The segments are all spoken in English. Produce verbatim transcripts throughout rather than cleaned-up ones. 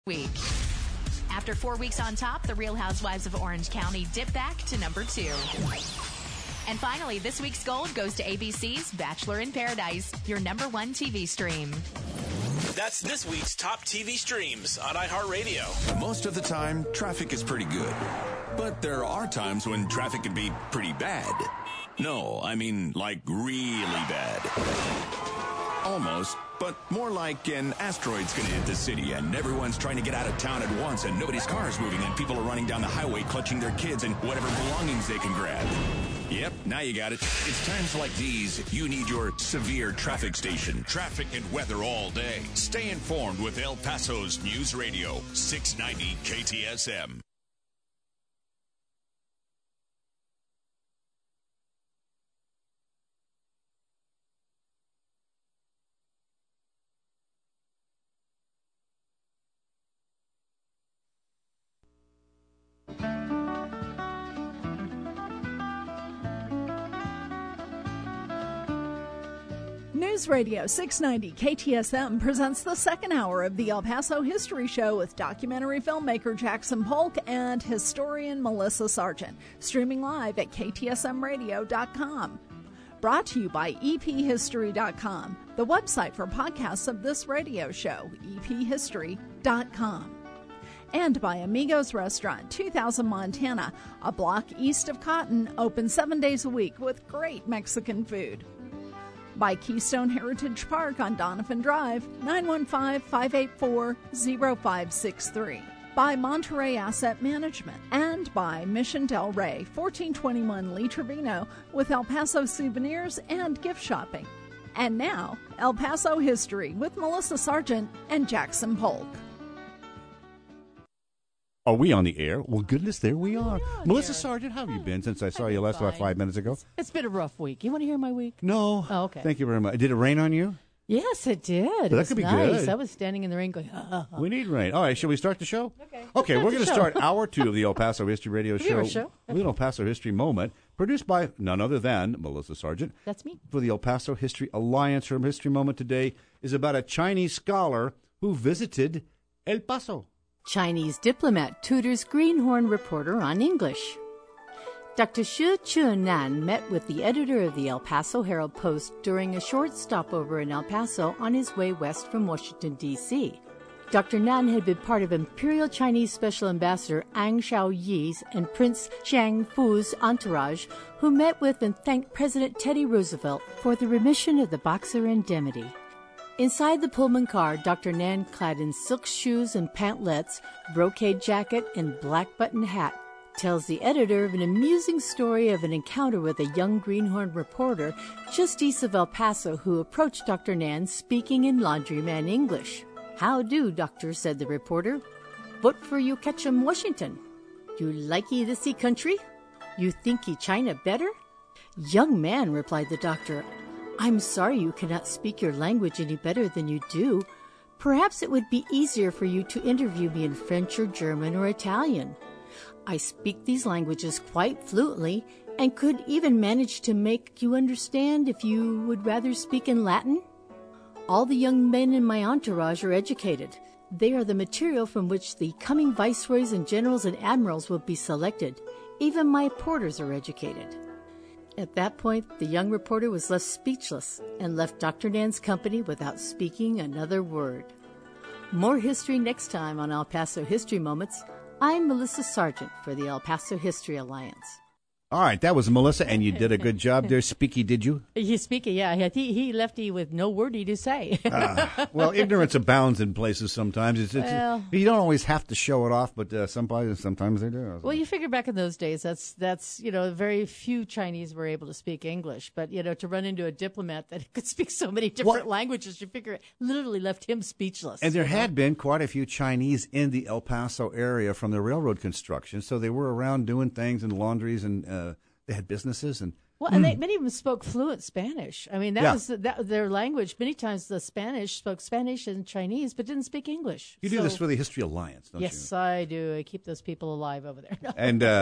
Week. After four weeks on top, the Real Housewives of Orange County dip back to number two. And finally, this week's gold goes to A B C's Bachelor in Paradise, your number one T V stream. That's this week's top T V streams on iHeartRadio. Most of the time, traffic is pretty good. But there are times when traffic can be pretty bad. No, I mean like really bad. Almost, but more like an asteroid's gonna hit the city and everyone's trying to get out of town at once and nobody's car is moving and people are running down the highway clutching their kids and whatever belongings they can grab. Yep, now you got it. It's times like these you need your severe traffic station. Traffic and weather all day. Stay informed with El Paso's News Radio, six ninety K T S M. News Radio six ninety K T S M presents the second hour of the El Paso History Show with documentary filmmaker Jackson Polk and historian Melissa Sargent, streaming live at K T S M radio dot com. Brought to you by E P history dot com, the website for podcasts of this radio show, E P history dot com. And by Amigos Restaurant, two thousand Montana, a block east of Cotton, open seven days a week with great Mexican food. By Keystone Heritage Park on Donovan Drive, nine one five, five eight four, zero five six three. By Monterey Asset Management. And by Mission Del Rey, fourteen twenty-one Lee Trevino, with El Paso souvenirs and gift shopping. And now, El Paso History with Melissa Sargent and Jackson Polk. Are we on the air? Well, goodness, there we are. We Melissa here. Sargent, how have you been since I saw I've you been last about fine. five minutes ago? It's been a rough week. You want to hear my week? No. Oh, okay. Thank you very much. Did it rain on you? Yes, it did. It that was could be nice. good. I was standing in the rain going, ah. We need rain. All right, shall we start the show? Okay. Okay, we're Start going the to show. start hour two of the El Paso History Radio We have Show. a show? A little El Paso History Moment, produced by none other than Melissa Sargent. That's me. For the El Paso History Alliance. Her history moment today is about a Chinese scholar who visited El Paso. Chinese diplomat tutors greenhorn reporter on English. Doctor Xu Chunan met with the editor of the El Paso Herald Post during a short stopover in El Paso on his way west from Washington, D C Doctor Nan had been part of Imperial Chinese Special Ambassador Ang Xiaoyi's and Prince Xiang Fu's entourage, who met with and thanked President Teddy Roosevelt for the remission of the Boxer indemnity. Inside the Pullman car, Doctor Nan, clad in silk shoes and pantalettes, brocade jacket, and black button hat, tells the editor of an amusing story of an encounter with a young greenhorn reporter just east of El Paso who approached Doctor Nan speaking in laundryman English. "How do, doctor," said the reporter. "What for you Ketchum, Washington? You likey thisy country? You thinky China better?" "Young man," replied the doctor, "I'm sorry you cannot speak your language any better than you do. Perhaps it would be easier for you to interview me in French or German or Italian. I speak these languages quite fluently and could even manage to make you understand if you would rather speak in Latin. All the young men in my entourage are educated. They are the material from which the coming viceroys and generals and admirals will be selected. Even my porters are educated." At that point, the young reporter was left speechless and left Doctor Nan's company without speaking another word. More history next time on El Paso History Moments. I'm Melissa Sargent for the El Paso History Alliance. All right, that was Melissa, and you did a good job there. Speaky, did you? He's speaking, yeah. He, he left you with no wordy to say. uh, well, ignorance abounds in places sometimes. It's, it's, Well- you don't always have to show it off, but uh, sometimes, sometimes they do. Well, you figure back in those days, that's, that's you know, very few Chinese were able to speak English. But, you know, to run into a diplomat that could speak so many different What? languages, you figure it literally left him speechless. And there you know? had been quite a few Chinese in the El Paso area from the railroad construction, so they were around doing things in laundries, and uh, they had businesses. And Well, and they, many of them spoke fluent Spanish. I mean, that Yeah. was the, that, their language. Many times the Spanish spoke Spanish and Chinese, but didn't speak English. you do So- this for the History Alliance, don't Yes, you? I do. I keep those people alive over there. No. And uh,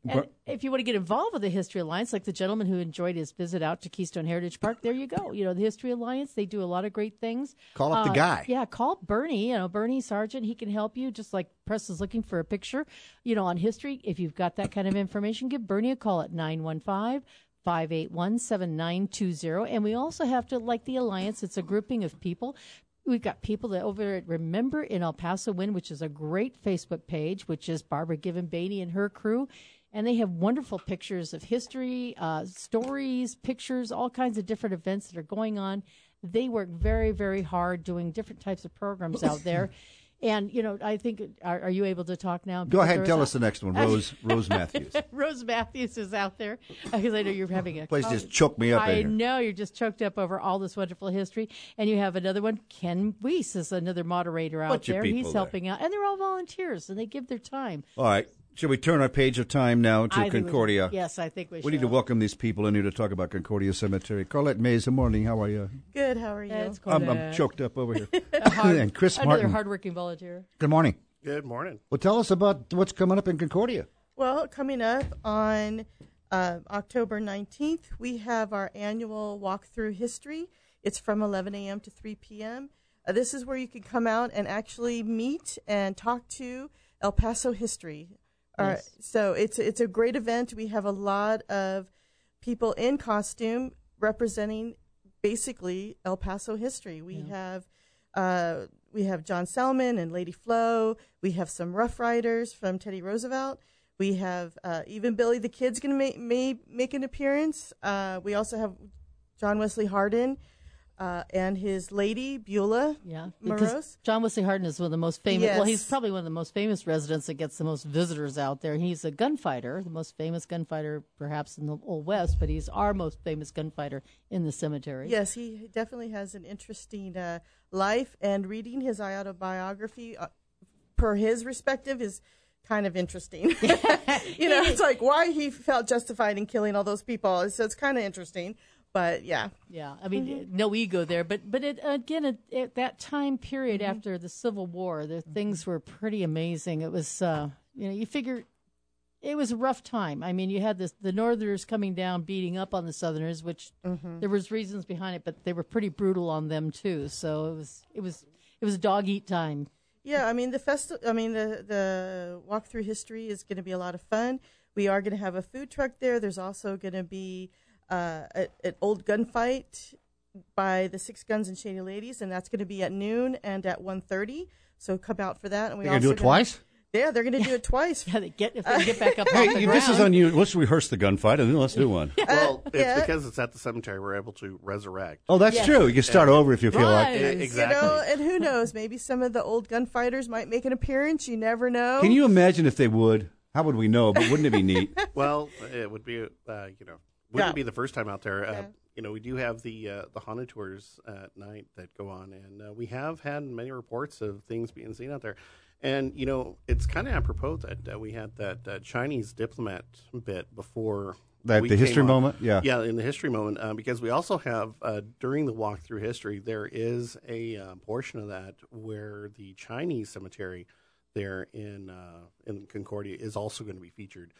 And if you want to get involved with the History Alliance, like the gentleman who enjoyed his visit out to Keystone Heritage Park, there you go. You know, the History Alliance, they do a lot of great things. Call up uh, the guy. Yeah, call Bernie, you know, Bernie Sargent. He can help you, just like Press is looking for a picture, you know, on history. If you've got that kind of information, give Bernie a call at nine one five, five eight one, seven nine two zero. And we also have to, like the Alliance, it's a grouping of people. We've got people that over at Remember in El Paso Win, which is a great Facebook page, which is Barbara Given Bainey and her crew. And they have wonderful pictures of history, uh, stories, pictures, all kinds of different events that are going on. They work very, very hard doing different types of programs out there. And, you know, I think, are, are you able to talk now? Go ahead, tell a, us the next one, Rose Rose Matthews. Rose Matthews is out there, because I know you're having a... Please just choke me up I in here. know, you're just choked up over all this wonderful history. And you have another one, Ken Weiss is another moderator out Bunch of there. people He's there. helping out. And they're all volunteers, and they give their time. All right. Should we turn our page of time now to I think we- Concordia? yes, I think we should. We need to welcome these people in here to talk about Concordia Cemetery. Carlette Mays, good morning. How are you? Good. How are you? That's I'm, I'm correct. choked up over here. Hard- and Chris another Martin. hardworking volunteer. Good morning. Good morning. Well, tell us about what's coming up in Concordia. Well, coming up on uh, October nineteenth, we have our annual walk through history. It's from eleven a.m. to three p.m. Uh, this is where you can come out and actually meet and talk to El Paso history. All right, Yes. so it's it's a great event. We have a lot of people in costume representing basically El Paso history. We Yeah. have uh, we have John Selman and Lady Flo. We have some Rough Riders from Teddy Roosevelt. We have uh, even Billy the Kid's going to make may make an appearance. Uh, we also have John Wesley Hardin uh, and his lady Beulah Yeah, because Morose. John Wesley Hardin is one of the most famous. Well, he's Yes. probably one of the most famous residents that gets the most visitors out there. He's a gunfighter, the most famous gunfighter perhaps in the Old West, but he's our most famous gunfighter in the cemetery. Yes, he definitely has an interesting uh, life, and reading his autobiography, uh, per his respective, is kind of interesting. You know, it's like why he felt justified in killing all those people. So it's kind of interesting. But yeah, Yeah, I mean, Mm-hmm. no ego there, but but it, again, at, at that time period Mm-hmm. after the Civil War, the things were pretty amazing. It was, uh, you know, you figure it was a rough time. I mean, you had this the Northerners coming down, beating up on the Southerners, which Mm-hmm. there was reasons behind it, but they were pretty brutal on them too. So it was it was it was dog eat time. yeah. I mean the festi- I mean the the walk through history is going to be a lot of fun. We are going to have a food truck there. There's also going to be uh, a- an old gunfight by the Six Guns and Shady Ladies, and that's going to be at noon and at one thirty. So come out for that. And we You're going to do also it gonna- twice? Yeah, they're going to do it twice. Yeah, they get if they get back up off the Hey, ground. this is unusual. Let's rehearse the gunfight and then let's do one. Well, it's yeah. because it's at the cemetery we're able to resurrect. Oh, that's Yes. true. You can start over if you feel like. Right. E- exactly. You know, and who knows? Maybe some of the old gunfighters might make an appearance. You never know. Can you imagine if they would? How would we know? But wouldn't it be neat? Well, it would be, uh, you know, wouldn't Yeah. be the first time out there. Uh, Yeah. You know, we do have the uh, the haunted tours at night that go on, and uh, we have had many reports of things being seen out there. And you know, it's kind of apropos that uh, we had that uh, Chinese diplomat bit before That we the came history on. moment? Yeah. Yeah, in the history moment, uh, because we also have uh, during the walk through history, there is a uh, portion of that where the Chinese cemetery there in uh, in Concordia is also going to be featured.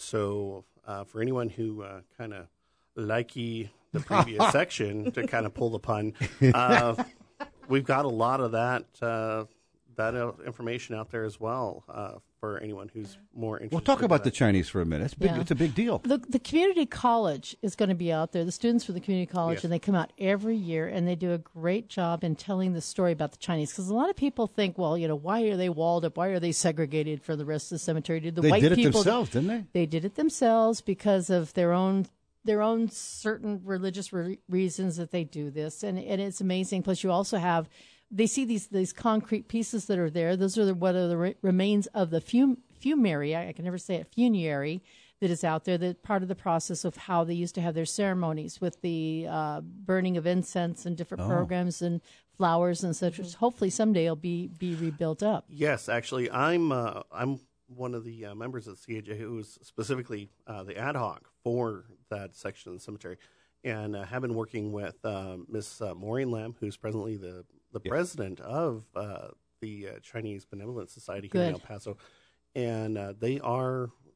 So uh, for anyone who uh, kind of likey the previous section to kind of pull the pun, uh, we've got a lot of that uh, that uh, information out there as well uh, for anyone who's more interested. We'll talk in about the that. Chinese for a minute. It's big. Yeah. It's a big deal. The, the community college is going to be out there. The students from the community college, Yes. and they come out every year, and they do a great job in telling the story about the Chinese. Because a lot of people think, well, you know, why are they walled up? Why are they segregated from the rest of the cemetery? Did the They white did it people themselves, didn't they? They did it themselves because of their own their own certain religious re- reasons that they do this, and and it's amazing. Plus, you also have. They see these these concrete pieces that are there. Those are the, what are the re- remains of the fum, fumary. I, I can never say it. Funerary that is out there. That part of the process of how they used to have their ceremonies with the uh, burning of incense and different programs and flowers and such. Which hopefully someday will be be rebuilt up. Yes, actually, I'm uh, I'm one of the uh, members of C A J who's specifically uh, the ad hoc for that section of the cemetery, and uh, have been working with uh, Miss uh, Maureen Lam, who's presently the the president of uh, the uh, Chinese Benevolent Society here in Good. El Paso, and uh, they are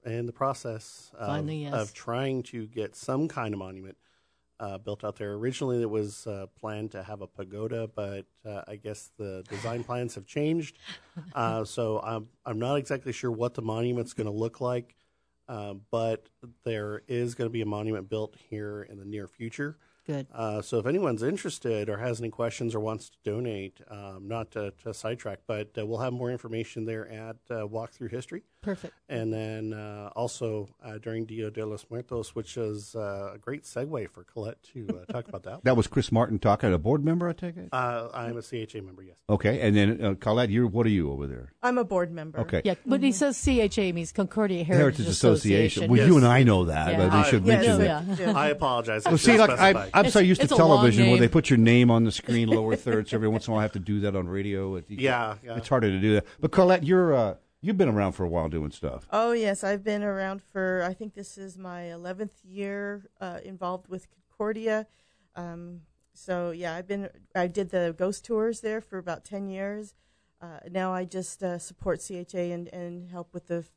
in the process of, Finally, yes. of trying to get some kind of monument uh, built out there. Originally, it was uh, planned to have a pagoda, but uh, I guess the design plans have changed. Uh, so I'm I'm not exactly sure what the monument's going to look like, uh, but there is going to be a monument built here in the near future. Good. Uh, so if anyone's interested or has any questions or wants to donate, um, not to, to sidetrack, but uh, we'll have more information there at uh, Walk Through History. Perfect. And then uh, also uh, during Dia de los Muertos, which is uh, a great segue for Colette to uh, talk about that. That was Chris Martin talking, a board member, I take it? Uh, I'm a C H A member, yes. Okay, and then uh, Colette, you're, what are you over there? I'm a board member. Okay. Yeah, but he says C H A means Concordia Heritage, Heritage Association. Association. Well, Yes. you and I know that, Yeah. but we Uh, should yes, mention yeah. that. Yeah. I apologize. I Well, should see, like I, specify. I'm so It's- used to it's a long television where name. they put your name on the screen, lower third. So every once in a while, I have to do that on radio. It- you Yeah, can't- yeah. It's harder to do that. But Colette, you're uh, you've been around for a while doing stuff. Oh, yes. I've been around for, I think this is my eleventh year uh, involved with Concordia. Um, so, yeah, I've been, I did the ghost tours there for about ten years. Uh, now I just uh, support C H A and, and help with the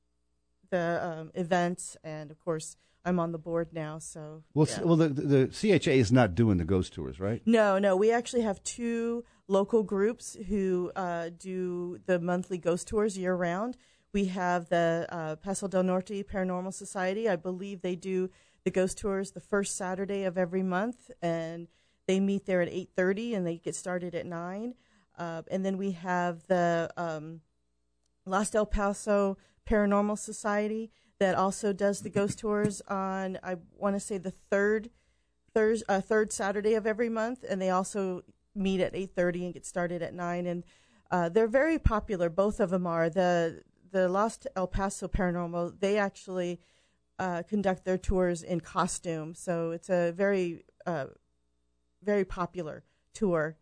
the um, events. And, of course, I'm on the board now. So, Well, yeah. s- well, the, the C H A is not doing the ghost tours, right? No, no. We actually have two local groups who uh, do the monthly ghost tours year round. We have the uh, Paso del Norte Paranormal Society. I believe they do the ghost tours the first Saturday of every month, and they meet there at eight thirty, and they get started at nine. Uh, and then we have the um, Lost El Paso Paranormal Society that also does the ghost tours on, I want to say, the third Thurs uh, third Saturday of every month, and they also meet at eight thirty and get started at nine. And uh, they're very popular. Both of them are. The the Lost El Paso Paranormal, they actually uh, conduct their tours in costume, so it's a very uh, very popular tour.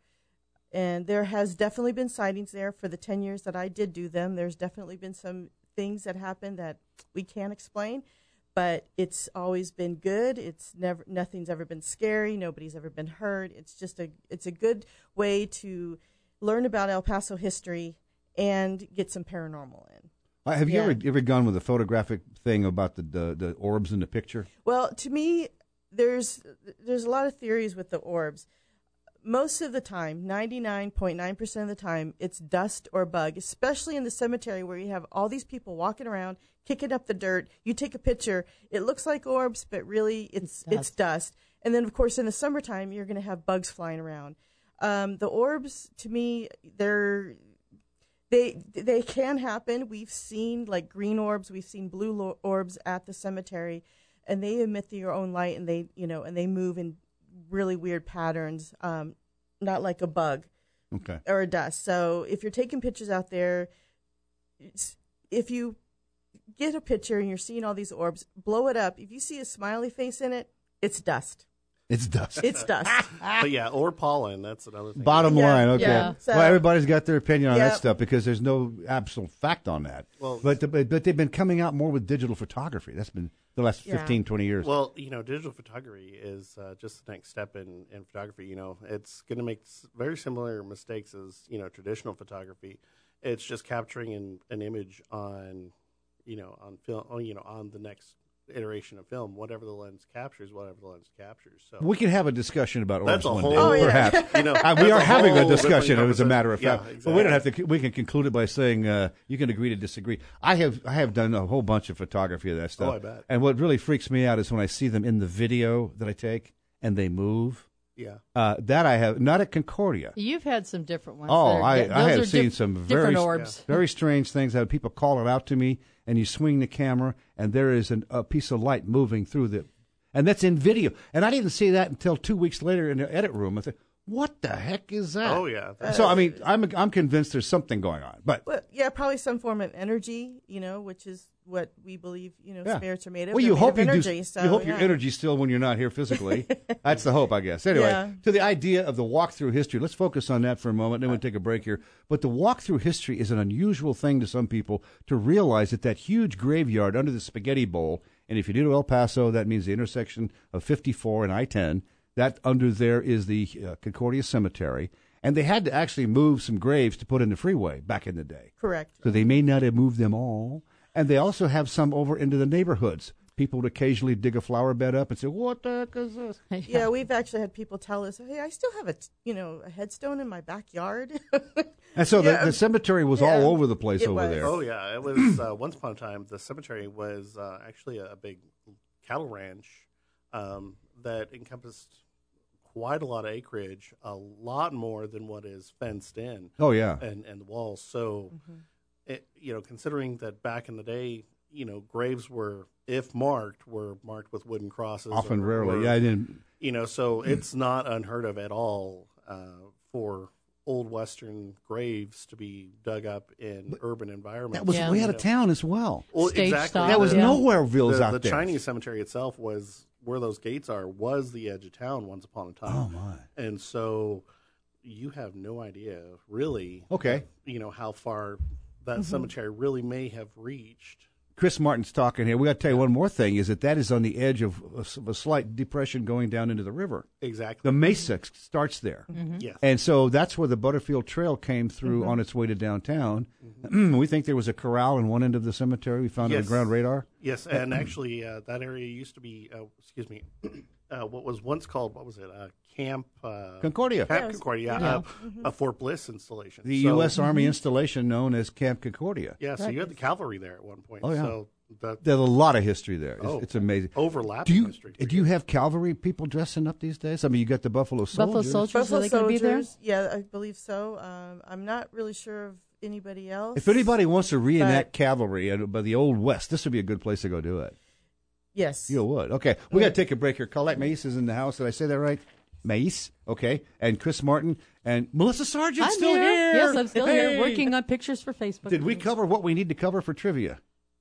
And there has definitely been sightings there for the ten years that I did do them. There's definitely been some things that happened that we can't explain, but it's always been good. It's never, nothing's ever been scary. Nobody's ever been hurt. It's just a, it's a good way to learn about El Paso history and get some paranormal in. Uh, have you Yeah. ever ever gone with a photographic thing about the, the, the orbs in the picture? Well, to me, there's there's a lot of theories with the orbs. Most of the time, ninety-nine point nine percent of the time, it's dust or bug, especially in the cemetery where you have all these people walking around, kicking up the dirt. You take a picture, it looks like orbs, but really it's It's it's dust. And then, of course, in the summertime, you're going to have bugs flying around. Um, the orbs, to me, they're they they can happen. We've seen like green orbs, we've seen blue lo- orbs at the cemetery, and they emit their own light, and they you know and they move in really weird patterns, um, not like a bug Okay. or a dust. So if you're taking pictures out there, it's, if you get a picture and you're seeing all these orbs, blow it up. If you see a smiley face in it, it's dust. It's dust. It's dust. But yeah, or pollen. That's another thing. Bottom Yeah, line, okay. yeah. So- well, everybody's got their opinion on that Yep. stuff because there's no absolute fact on that. Well- but, the, but but they've been coming out more with digital photography. That's been the last Yeah. fifteen, twenty years. Well, you know, digital photography is uh, just the next step in, in photography. You know, it's going to make s- very similar mistakes as, you know, traditional photography. It's just capturing an, an image on, you know, on film, oh, you know, on the next iteration of film, whatever the lens captures, whatever the lens captures. So we can have a discussion about orbs That's a one whole- day, Oh, yeah. perhaps. you know, Uh, we that's are a having a whole different discussion, as a matter of conversation. fact. Yeah, But we don't exactly. have to. We can conclude it by saying uh, you can agree to disagree. I have I have done a whole bunch of photography of that stuff. Oh, I bet. And what really freaks me out is when I see them in the video that I take and they move. Yeah. Uh, that I have not at Concordia. You've had some different ones. Oh, that are- I, th- I those have are seen diff- some different very orbs. very strange things. That people call it out to me, and you swing the camera, and there is an, a piece of light moving through the, and that's in video. And I didn't see that until two weeks later in the edit room. I thought, what the heck is that? Oh, yeah. So I mean, I'm I'm convinced there's something going on, but Well, yeah, probably some form of energy, you know, which is what we believe, you know, yeah. spirits are made of. Well, They're you made hope of you energy. do. So, you hope yeah. your energy's still when you're not here physically. That's the hope, I guess. Anyway, Yeah. to the idea of the walk through history, let's focus on that for a moment. Then we'll take a break here. But the walk through history is an unusual thing to some people to realize that that huge graveyard under the Spaghetti Bowl, and if you do to El Paso, that means the intersection of fifty-four and I ten. That under there is the uh, Concordia Cemetery. And they had to actually move some graves to put in the freeway back in the day. Correct. So they may not have moved them all. And they also have some over into the neighborhoods. People would occasionally dig a flower bed up and say, "What the heck is this?" Yeah, yeah we've actually had people tell us, "Hey, I still have a you know a headstone in my backyard." And so yeah. the, the cemetery was yeah. all over the place it over was. there. Oh yeah, it was uh, once upon a time. The cemetery was uh, actually a big cattle ranch um, that encompassed quite a lot of acreage, a lot more than what is fenced in. Oh yeah, and and the walls. So, Mm-hmm. it, you know, considering that back in the day, you know, graves were, if marked, were marked with wooden crosses. often, or, rarely. or, Yeah, I didn't. You know, so it's not unheard of at all uh, for old Western graves to be dug up in urban environments. That was Yeah. way You out of know. town as well. Well, Stage exactly. stop. That was The- Yeah. Nowhereville's the, out the there. Chinese cemetery itself was where those gates are, was the edge of town once upon a time. Oh my. And so you have no idea, really, Okay. you know, how far that cemetery really may have reached. Chris Martin's talking here. We got to tell you one more thing: is that that is on the edge of a, of a slight depression going down into the river. Exactly. The mesa starts there, Yes. and so that's where the Butterfield Trail came through Mm-hmm. on its way to downtown. We think there was a corral in one end of the cemetery. We found on Yes. the ground radar. Yes, and actually, uh, that area used to be, uh, excuse me, uh, what was once called, what was it, uh, Camp uh, Concordia. Camp Yeah, it was- Concordia, Yeah. uh, a Fort Bliss installation. The So- U S Army installation known as Camp Concordia. Yeah, so you had the cavalry there at one point. Oh, yeah. So that There's a lot of history there. It's, Oh. it's amazing. overlapping Do you history. do you have cavalry people dressing up these days? I mean, you got the Buffalo Soldiers. Buffalo Soldiers, Buffalo are they going to be there? Soldiers, yeah, I believe so. Um, I'm not really sure of anybody else. If anybody wants to reenact But- cavalry uh, by the Old West, this would be a good place to go do it. yes, You would. Okay, we got to take a break here. Colette Mace is in the house. Did I say that right? Mace. Okay, and Chris Martin and Melissa Sargent I'm still here. here. Yes, I'm still Hey! here working on pictures for Facebook. Did we cover what we need to cover for trivia?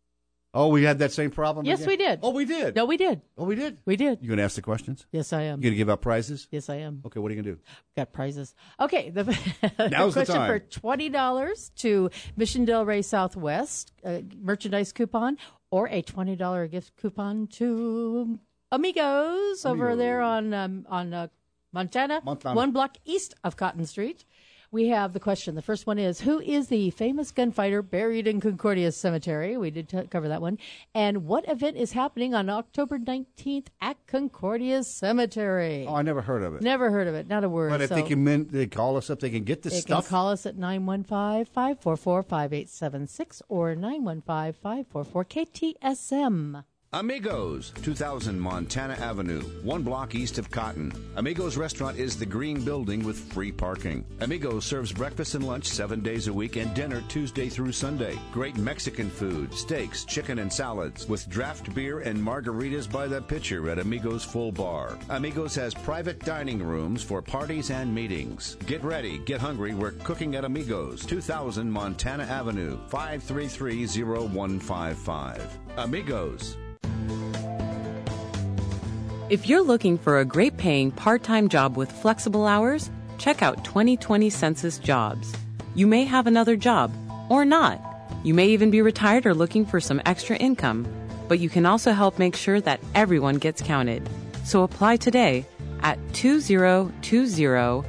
Oh, we had that same problem. Yes, again? we did. Oh, we did. No, we did. Oh, we did. We did. You gonna ask the questions? Yes, I am. You gonna give out prizes? Yes, I am. Okay, what are you gonna do? Got prizes. Okay, the, Now's the question time. for twenty dollars to Mission Del Rey Southwest uh, merchandise coupon or a twenty dollar gift coupon to Amigos, over Amigos. there on um, on uh, Montana, Montana. one block east of Cotton Street. We have the question. The first one is, who is the famous gunfighter buried in Concordia Cemetery? We did t- cover that one. And what event is happening on October nineteenth at Concordia Cemetery? Oh, I never heard of it. Never heard of it. Not a word. But if so they can min- they call us up, they can get this they stuff. can call us at nine one five, five four four, five eight seven six or nine one five, five four four, K T S M. Amigos, two thousand Montana Avenue, one block east of Cotton. Amigos Restaurant is the green building with free parking. Amigos serves breakfast and lunch seven days a week and dinner Tuesday through Sunday. Great Mexican food, steaks, chicken, and salads with draft beer and margaritas by the pitcher at Amigos Full Bar. Amigos has private dining rooms for parties and meetings. Get ready, get hungry. We're cooking at Amigos, two thousand Montana Avenue, five three three, zero one five five. Amigos. If you're looking for a great paying part-time job with flexible hours, check out twenty twenty Census Jobs. You may have another job, or not. You may even be retired or looking for some extra income, but you can also help make sure that everyone gets counted. So apply today at two thousand twenty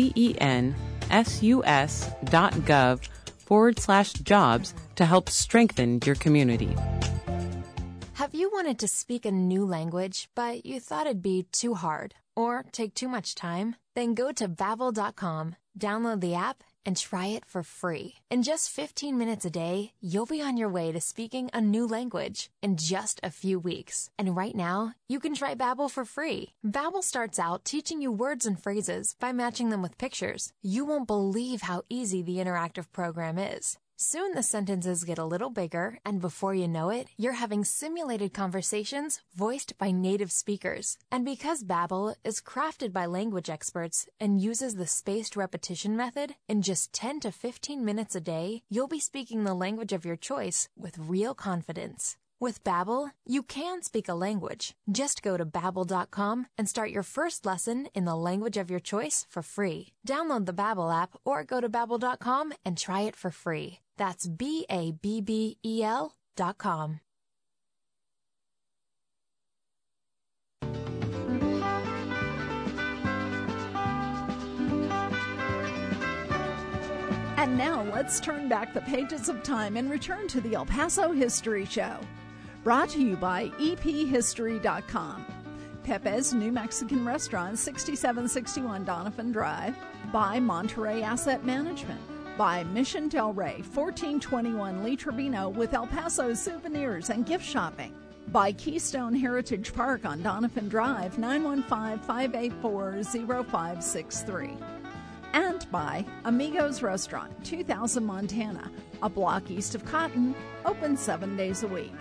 census dot gov forward slash jobs to help strengthen your community. Have you wanted to speak a new language, but you thought it'd be too hard or take too much time? Then go to babbel dot com, download the app, and try it for free. In just fifteen minutes a day, you'll be on your way to speaking a new language in just a few weeks. And right now, you can try Babbel for free. Babbel starts out teaching you words and phrases by matching them with pictures. You won't believe how easy the interactive program is. Soon the sentences get a little bigger, and before you know it, you're having simulated conversations voiced by native speakers. And because Babbel is crafted by language experts and uses the spaced repetition method, in just ten to fifteen minutes a day, you'll be speaking the language of your choice with real confidence. With Babbel, you can speak a language. Just go to babbel dot com and start your first lesson in the language of your choice for free. Download the Babbel app or go to babbel dot com and try it for free. That's B A B B E L dot com. And now let's turn back the pages of time and return to the El Paso History Show. Brought to you by E P history dot com. Pepe's New Mexican Restaurant, sixty-seven sixty-one Donovan Drive. By Monterey Asset Management. By Mission Del Rey, fourteen twenty-one Lee Trevino with El Paso souvenirs and gift shopping. By Keystone Heritage Park on Donovan Drive, nine one five, five eight four, zero five six three. And by Amigos Restaurant, two thousand Montana, a block east of Cotton, open seven days a week.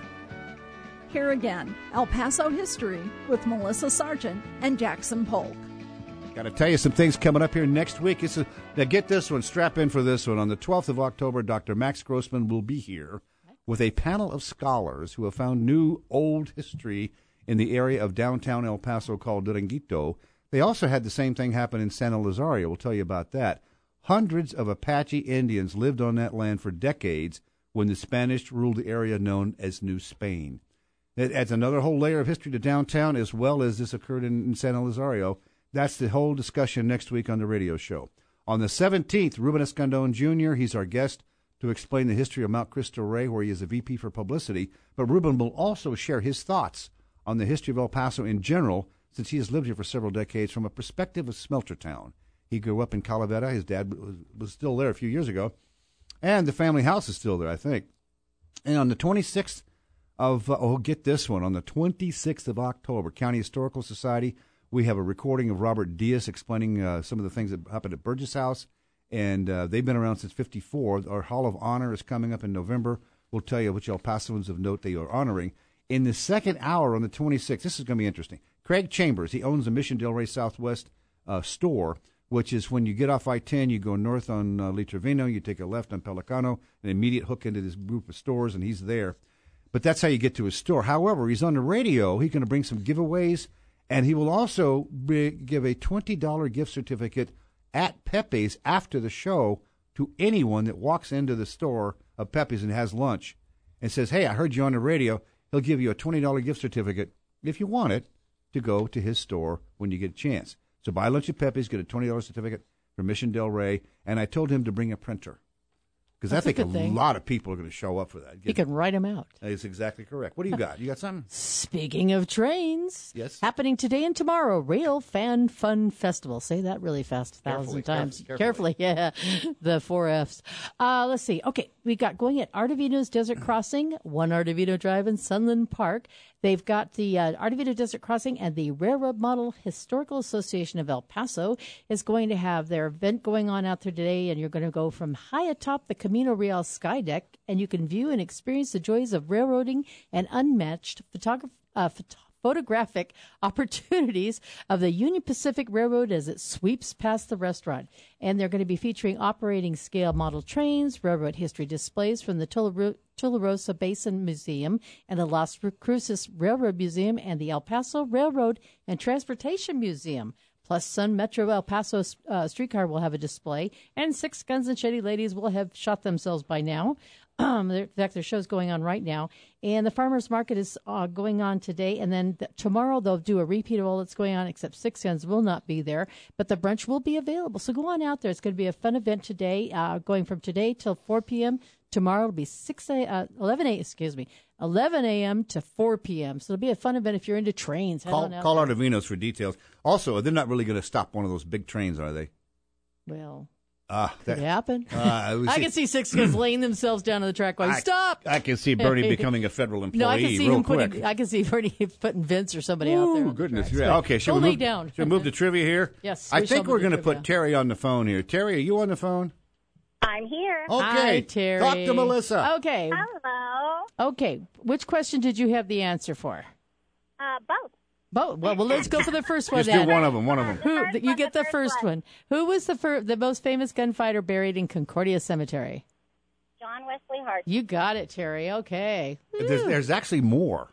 Here again, El Paso History with Melissa Sargent and Jackson Polk. Got to tell you some things coming up here next week. It's a, now get this one, strap in for this one. On the twelfth of October, Doctor Max Grossman will be here with a panel of scholars who have found new old history in the area of downtown El Paso called Duranguito. They also had the same thing happen in San Elizario. We'll tell you about that. Hundreds of Apache Indians lived on that land for decades when the Spanish ruled the area known as New Spain. It adds another whole layer of history to downtown, as well as this occurred in, in San Elizario. That's the whole discussion next week on the radio show. On the seventeenth, Ruben Escandon Junior, he's our guest to explain the history of Mount Cristo Rey, where he is a V P for publicity. But Ruben will also share his thoughts on the history of El Paso in general, since he has lived here for several decades from a perspective of Smelter Town. He grew up in Calavera. His dad was, was still there a few years ago. And the family house is still there, I think. And on the twenty-sixth of, uh, oh, get this one, on the twenty-sixth of October, County Historical Society, we have a recording of Robert Diaz explaining uh, some of the things that happened at Burgess House. And uh, they've been around since fifty-four. Our Hall of Honor is coming up in November. We'll tell you which El Pasoans of note they are honoring. In the second hour on the twenty-sixth, this is going to be interesting. Craig Chambers, he owns the Mission Del Rey Southwest uh, store, which is when you get off I ten, you go north on uh, Lee Trevino, you take a left on Pelicano, an immediate hook into this group of stores, and he's there. But that's how you get to his store. However, he's on the radio. He's going to bring some giveaways, and he will also be, give a twenty dollars gift certificate at Pepe's after the show to anyone that walks into the store of Pepe's and has lunch and says, hey, I heard you on the radio. He'll give you a twenty dollars gift certificate, if you want it, to go to his store when you get a chance. So buy lunch at Pepe's, get a twenty dollars certificate for Mission Del Rey, and I told him to bring a printer. Because I think a, a lot of people are going to show up for that. He can write them out. That's exactly correct. What do you got? You got something? Speaking of trains, yes, happening today and tomorrow, Rail Fan Fun Festival. Say that really fast, a thousand carefully, times. Carefully, carefully. yeah. The four F's. Uh, let's see. Okay, we got going at Artavino's Desert Crossing, One Artavino Drive in Sunland Park. They've got the uh, Artavino Desert Crossing, and the Railroad Model Historical Association of El Paso is going to have their event going on out there today, and you're going to go from high atop the Camino Real sky deck, and you can view and experience the joys of railroading and unmatched photography. Uh, phot- photographic opportunities of the Union Pacific Railroad as it sweeps past the restaurant. And they're going to be featuring operating scale model trains, railroad history displays from the Tularosa Tularosa Basin Museum and the Las Cruces Railroad Museum and the El Paso Railroad and Transportation Museum. Plus, Sun Metro El Paso uh, streetcar will have a display, and Six Guns and Shady Ladies will have shot themselves by now. Um, in fact, their show's going on right now. And the farmers market is uh, going on today. And then th- tomorrow they'll do a repeat of all that's going on, except Six Guns will not be there. But the brunch will be available. So go on out there. It's going to be a fun event today, uh, going from today till four p.m. Tomorrow it'll be six a, uh, eleven a, excuse me, eleven a.m. to four p.m. So it'll be a fun event if you're into trains. Head Call, on out call there. Artavinos for details. Also, they're not really going to stop one of those big trains, are they? Well... Uh, Could that happen. Uh, I can see Six Guns laying themselves down on the track going, I, stop! I can see Bernie becoming a federal employee no, I can see real him quick. putting, I can see Bernie putting Vince or somebody Ooh, out there. On goodness. the Yeah. Okay, should Go we, lay move, down. should we move to trivia here? Yes. I we think shall we're move to going to put trivia. Terry on the phone here. Terry, are you on the phone? I'm here. Okay. Hi, Terry. Talk to Melissa. Okay. Hello. Okay. Which question did you have the answer for? Uh, both. Both. Well, well, let's go for the first one Just then. do one of them. One of them. Who? first You one, get the the first first one. one. Who was the fir- the most famous gunfighter buried in Concordia Cemetery? John Wesley Hart. You got it, Terry. Okay. There's, there's actually more.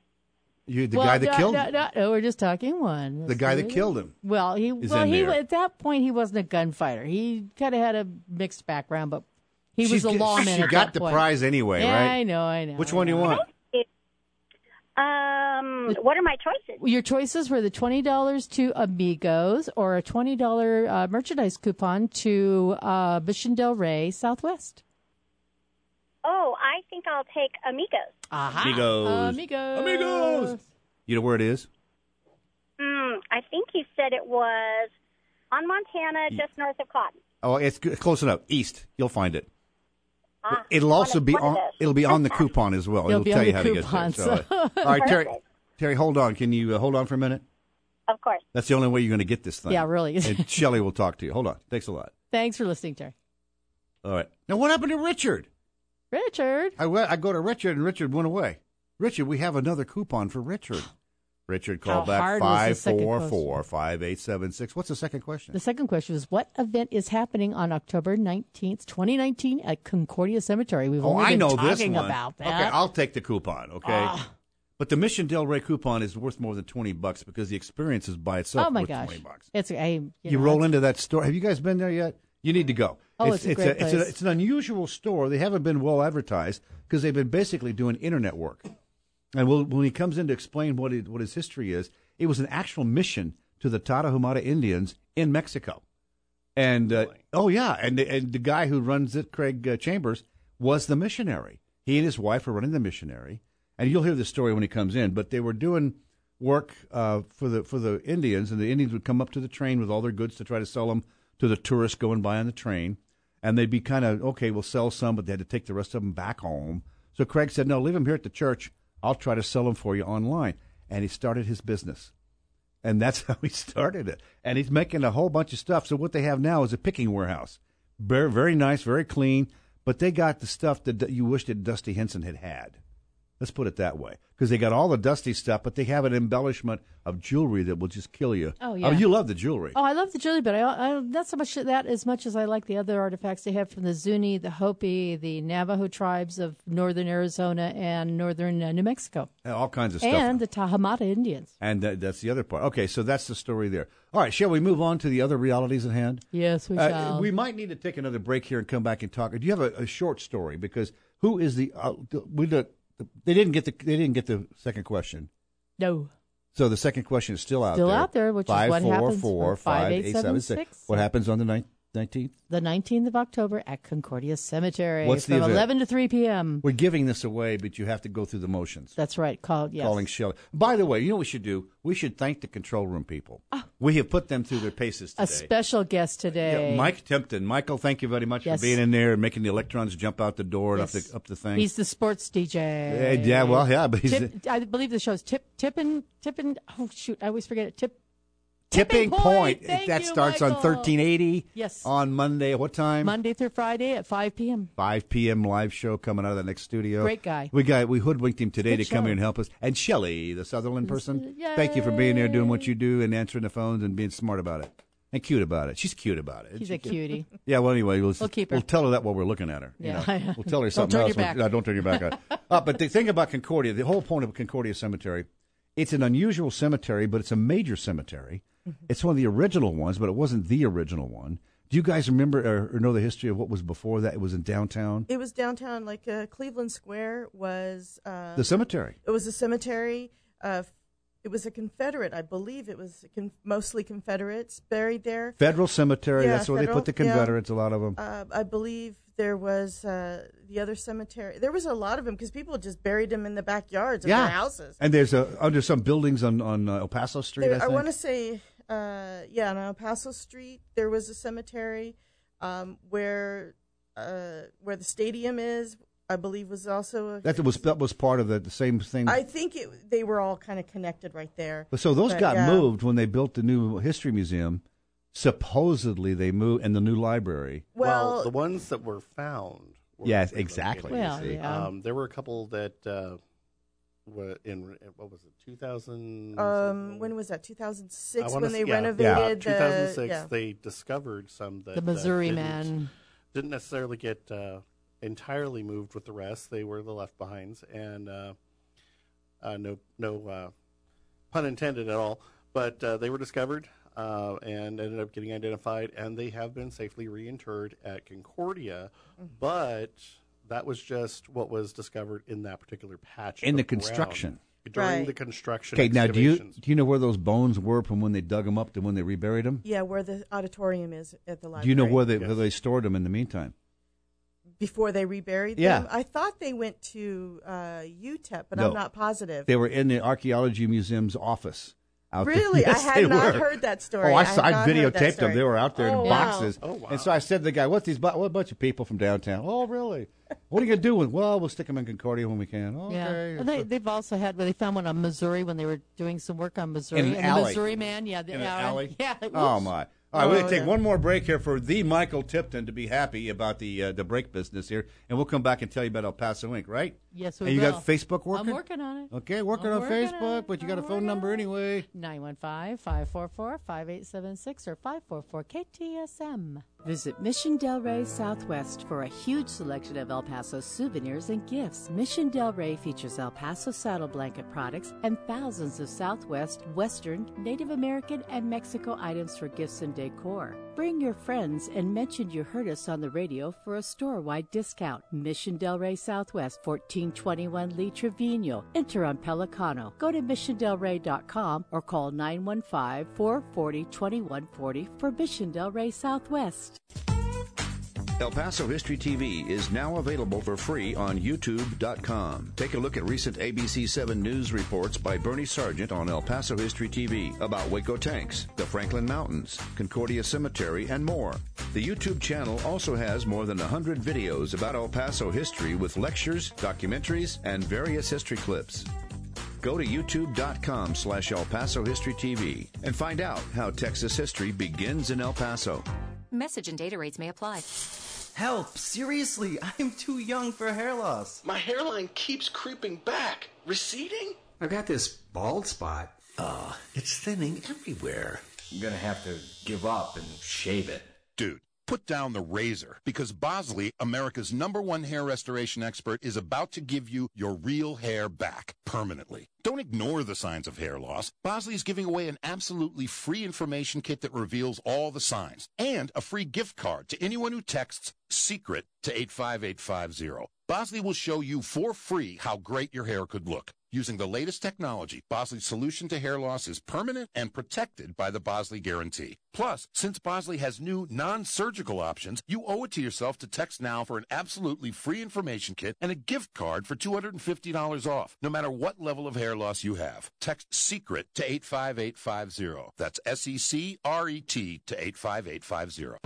You, the well, guy that no, killed no, him. no, no, we're just talking one. The Let's guy do that it. killed him. Well, he is well in he there. at that point he wasn't a gunfighter. He kind of had a mixed background, but he was She's a get- lawman. She at got that the point. prize anyway, yeah, right? I know, I know. Which I one do you know. want? Um, what are my choices? Your choices were the twenty dollars to Amigos or a twenty dollars uh, merchandise coupon to uh, Mission Del Rey Southwest. Oh, I think I'll take Amigos. Aha. Amigos. Amigos. Amigos. You know where it is? Mm, I think you said it was on Montana, just north of Cotton. Oh, it's g- close enough. East. You'll find it. Ah, It'll also one be of- one on. of those. It'll be on the coupon as well. It'll It'll be tell on you the how to get there. coupon, So, so- uh, all right, Terry. Perfect. Terry, hold on. Can you uh, hold on for a minute? Of course. That's the only way you're going to get this thing. Yeah, really. And Shelley will talk to you. Hold on. Thanks a lot. Thanks for listening, Terry. All right. Now, what happened to Richard? Richard. I, went, I go to Richard, and Richard went away. Richard, we have another coupon for Richard. Richard called How back hard was the five second four question? four, five eight seven six. What's the second question? The second question was, what event is happening on October nineteenth, twenty nineteen at Concordia Cemetery? We've Oh, only I been know talking this one. about that. Okay, I'll take the coupon, okay? Ah. But the Mission Del Rey coupon is worth more than twenty bucks because the experience is by itself oh, my worth gosh. twenty bucks. It's, I, you You, know, roll it's- into that store. Have you guys been there yet? You need to go. Oh, it's a great it's, a, place. it's an unusual store. They haven't been well advertised because they've been basically doing internet work. And we'll, when he comes in to explain what it, what his history is, it was an actual mission to the Tarahumara Indians in Mexico. And uh, oh yeah, and the, and the guy who runs it, Craig uh, Chambers, was the missionary. He and his wife were running the missionary, and you'll hear the story when he comes in. But they were doing work uh, for the for the Indians, and the Indians would come up to the train with all their goods to try to sell them to the tourists going by on the train, and they'd be kind of okay, we'll sell some, but they had to take the rest of them back home. So Craig said, "No, leave them here at the church. I'll try to sell them for you online." And he started his business. And that's how he started it. And he's making a whole bunch of stuff. So what they have now is a picking warehouse. Very, very nice, very clean. But they got the stuff that you wish that Dusty Henson had had. Let's put it that way. Because they got all the Dusty stuff, but they have an embellishment of jewelry that will just kill you. Oh, yeah. Oh, you love the jewelry. Oh, I love the jewelry, but I, I not so much that as much as I like the other artifacts they have from the Zuni, the Hopi, the Navajo tribes of northern Arizona and northern uh, New Mexico. All kinds of stuff. And the Tahamata Indians. And that, that's the other part. Okay, so that's the story there. All right, shall we move on to the other realities at hand? Yes, we Uh, shall. we might need to take another break here and come back and talk. Do you have a, a short story? Because who is the uh, we did, they didn't get the they didn't get the second question. No. So the second question is still out Still there. out there, which is five, what four, happens four, on five, five eight, eight seven, seven six. six. What happens on the ninth, nineteenth? The nineteenth of October at Concordia Cemetery. What's the from event? eleven to three p.m. We're giving this away, but you have to go through the motions. That's right. Called yes. Calling Shelley. By the way, you know what we should do? We should thank the control room people. We have put them through their paces today. A special guest today. Yeah, Mike Tempton. Michael, thank you very much Yes. for being in there and making the electrons jump out the door and Yes. up the up the thing. He's the sports D J. Yeah, yeah, well, yeah, but he's Tip, I believe the show's Tip Tippin Tippin. Oh shoot, I always forget it. Tip Tipping Point. Thank that you, starts on Michael. thirteen eighty. Yes. On Monday. At what time? Monday through Friday at five p.m. five p.m. live show coming out of the next studio. Great guy. We got we hoodwinked him today Good to come show. here and help us. And Shelley, the Sutherland person, Yay. thank you for being there, doing what you do, and answering the phones and being smart about it and cute about it. She's cute about it. She's She- a cutie. Yeah. Well, anyway, we'll, We'll keep her. we'll tell her that while we're looking at her. you Yeah. know. We'll tell her Don't something turn else. your back. No, don't turn your back on. uh, but the thing about Concordia, the whole point of Concordia Cemetery, it's an unusual cemetery, but it's a major cemetery. Mm-hmm. It's one of the original ones, but it wasn't the original one. Do you guys remember or, or know the history of what was before that? It was in downtown. It was downtown, like uh, Cleveland Square was uh, The cemetery. It was a cemetery. Uh, it was a Confederate, I believe. It was con- mostly Confederates buried there. Federal Cemetery. Yeah, that's where they federal, put the yeah. Confederates. A lot of them. Uh, I believe there was uh, the other cemetery. There was a lot of them because people just buried them in the backyards of yeah. their houses. And there's a under some buildings on on uh, El Paso Street. There, I I think. want to say, uh, yeah, on El Paso Street, there was a cemetery um, where uh, where the stadium is. I believe was also a, that was that was part of the, the same thing. I think it, they were all kind of connected right there. But so those But, got yeah. moved when they built the new history museum. Supposedly they moved and the new library. Well, Well, the ones that were found. Were Yes, relocated, exactly. you Well, see. yeah. Um, there were a couple that uh, were in what was it, two thousand? um, when was that? two thousand six I wanna when they s- yeah, renovated two thousand six. the. Yeah. They discovered some that The Missouri that didn't, man. didn't necessarily get uh, entirely moved with the rest. They were the left behinds, and uh, uh, no no uh, pun intended at all. But uh, they were discovered uh, and ended up getting identified, and they have been safely reinterred at Concordia. Mm-hmm. But that was just what was discovered in that particular patch In of the ground. construction. during Right. the construction. Okay, now do you excavations. do you know where those bones were from when they dug them up to when they reburied them? Yeah, where the auditorium is at the library. Do you know where they where they stored them in the meantime? Before they reburied Yeah. them? I thought they went to uh, U T E P, but No. I'm not positive. They were in the archaeology museum's office. Out there. Really? Yes, I had they not were. heard that story. Oh, I, I saw, had I not heard that videotaped them. story. They were out there Oh, in wow. boxes. Oh, wow. And so I said to the guy, "What's these? Bo- what a bunch of people from downtown? Oh, really? What are you gonna do with? Well, we'll stick them in Concordia when we can. Okay. Yeah, and they, they've also had. Well, they found one on Missouri when they were doing some work on Missouri. In an and alley. the Missouri man, yeah, the In an alley. alley? Yeah. Oh whoops. my! All right, we're Oh, gonna take yeah. one more break here for the Michael Tipton to be happy about the uh, the break business here, and we'll come back and tell you about El Paso Incorporated. Right? Yes, we And you will. got Facebook working? I'm working on it. Okay, working I'm on working Facebook, on it. but you got a I'm phone working number on it. anyway. nine one five, five four four, five eight seven six or five four four K T S M. Visit Mission Del Rey Southwest for a huge selection of El Paso souvenirs and gifts. Mission Del Rey features El Paso saddle blanket products and thousands of Southwest, Western, Native American, and Mexico items for gifts and decor. Bring your friends and mention you heard us on the radio for a store-wide discount. Mission Del Rey Southwest, fourteen twenty-one Lee Trevino. Enter on Pelicano. Go to mission del rey dot com or call nine one five, four four zero, two one four zero for Mission Del Rey Southwest. El Paso History T V is now available for free on YouTube dot com. Take a look at recent A B C seven news reports by Bernie Sargent on El Paso History T V about Waco tanks, the Franklin Mountains, Concordia Cemetery, and more. The YouTube channel also has more than one hundred videos about El Paso history with lectures, documentaries, and various history clips. Go to youtube dot com slash El Paso History T V and find out how Texas history begins in El Paso. Message and data rates may apply. Help! Seriously, I'm too young for hair loss. My hairline keeps creeping back. Receding? I've got this bald spot. Uh, it's thinning everywhere. I'm gonna have to give up and shave it. Dude, put down the razor, because Bosley, America's number one hair restoration expert, is about to give you your real hair back permanently. Don't ignore the signs of hair loss. Bosley is giving away an absolutely free information kit that reveals all the signs, and a free gift card to anyone who texts SECRET to eight five eight five zero. Bosley will show you for free how great your hair could look. Using the latest technology, Bosley's solution to hair loss is permanent and protected by the Bosley Guarantee. Plus, since Bosley has new non-surgical options, you owe it to yourself to text now for an absolutely free information kit and a gift card for two hundred fifty dollars off, no matter what level of hair loss you have. Text SECRET to eight five eight five zero. That's S E C R E T to eight five eight five zero.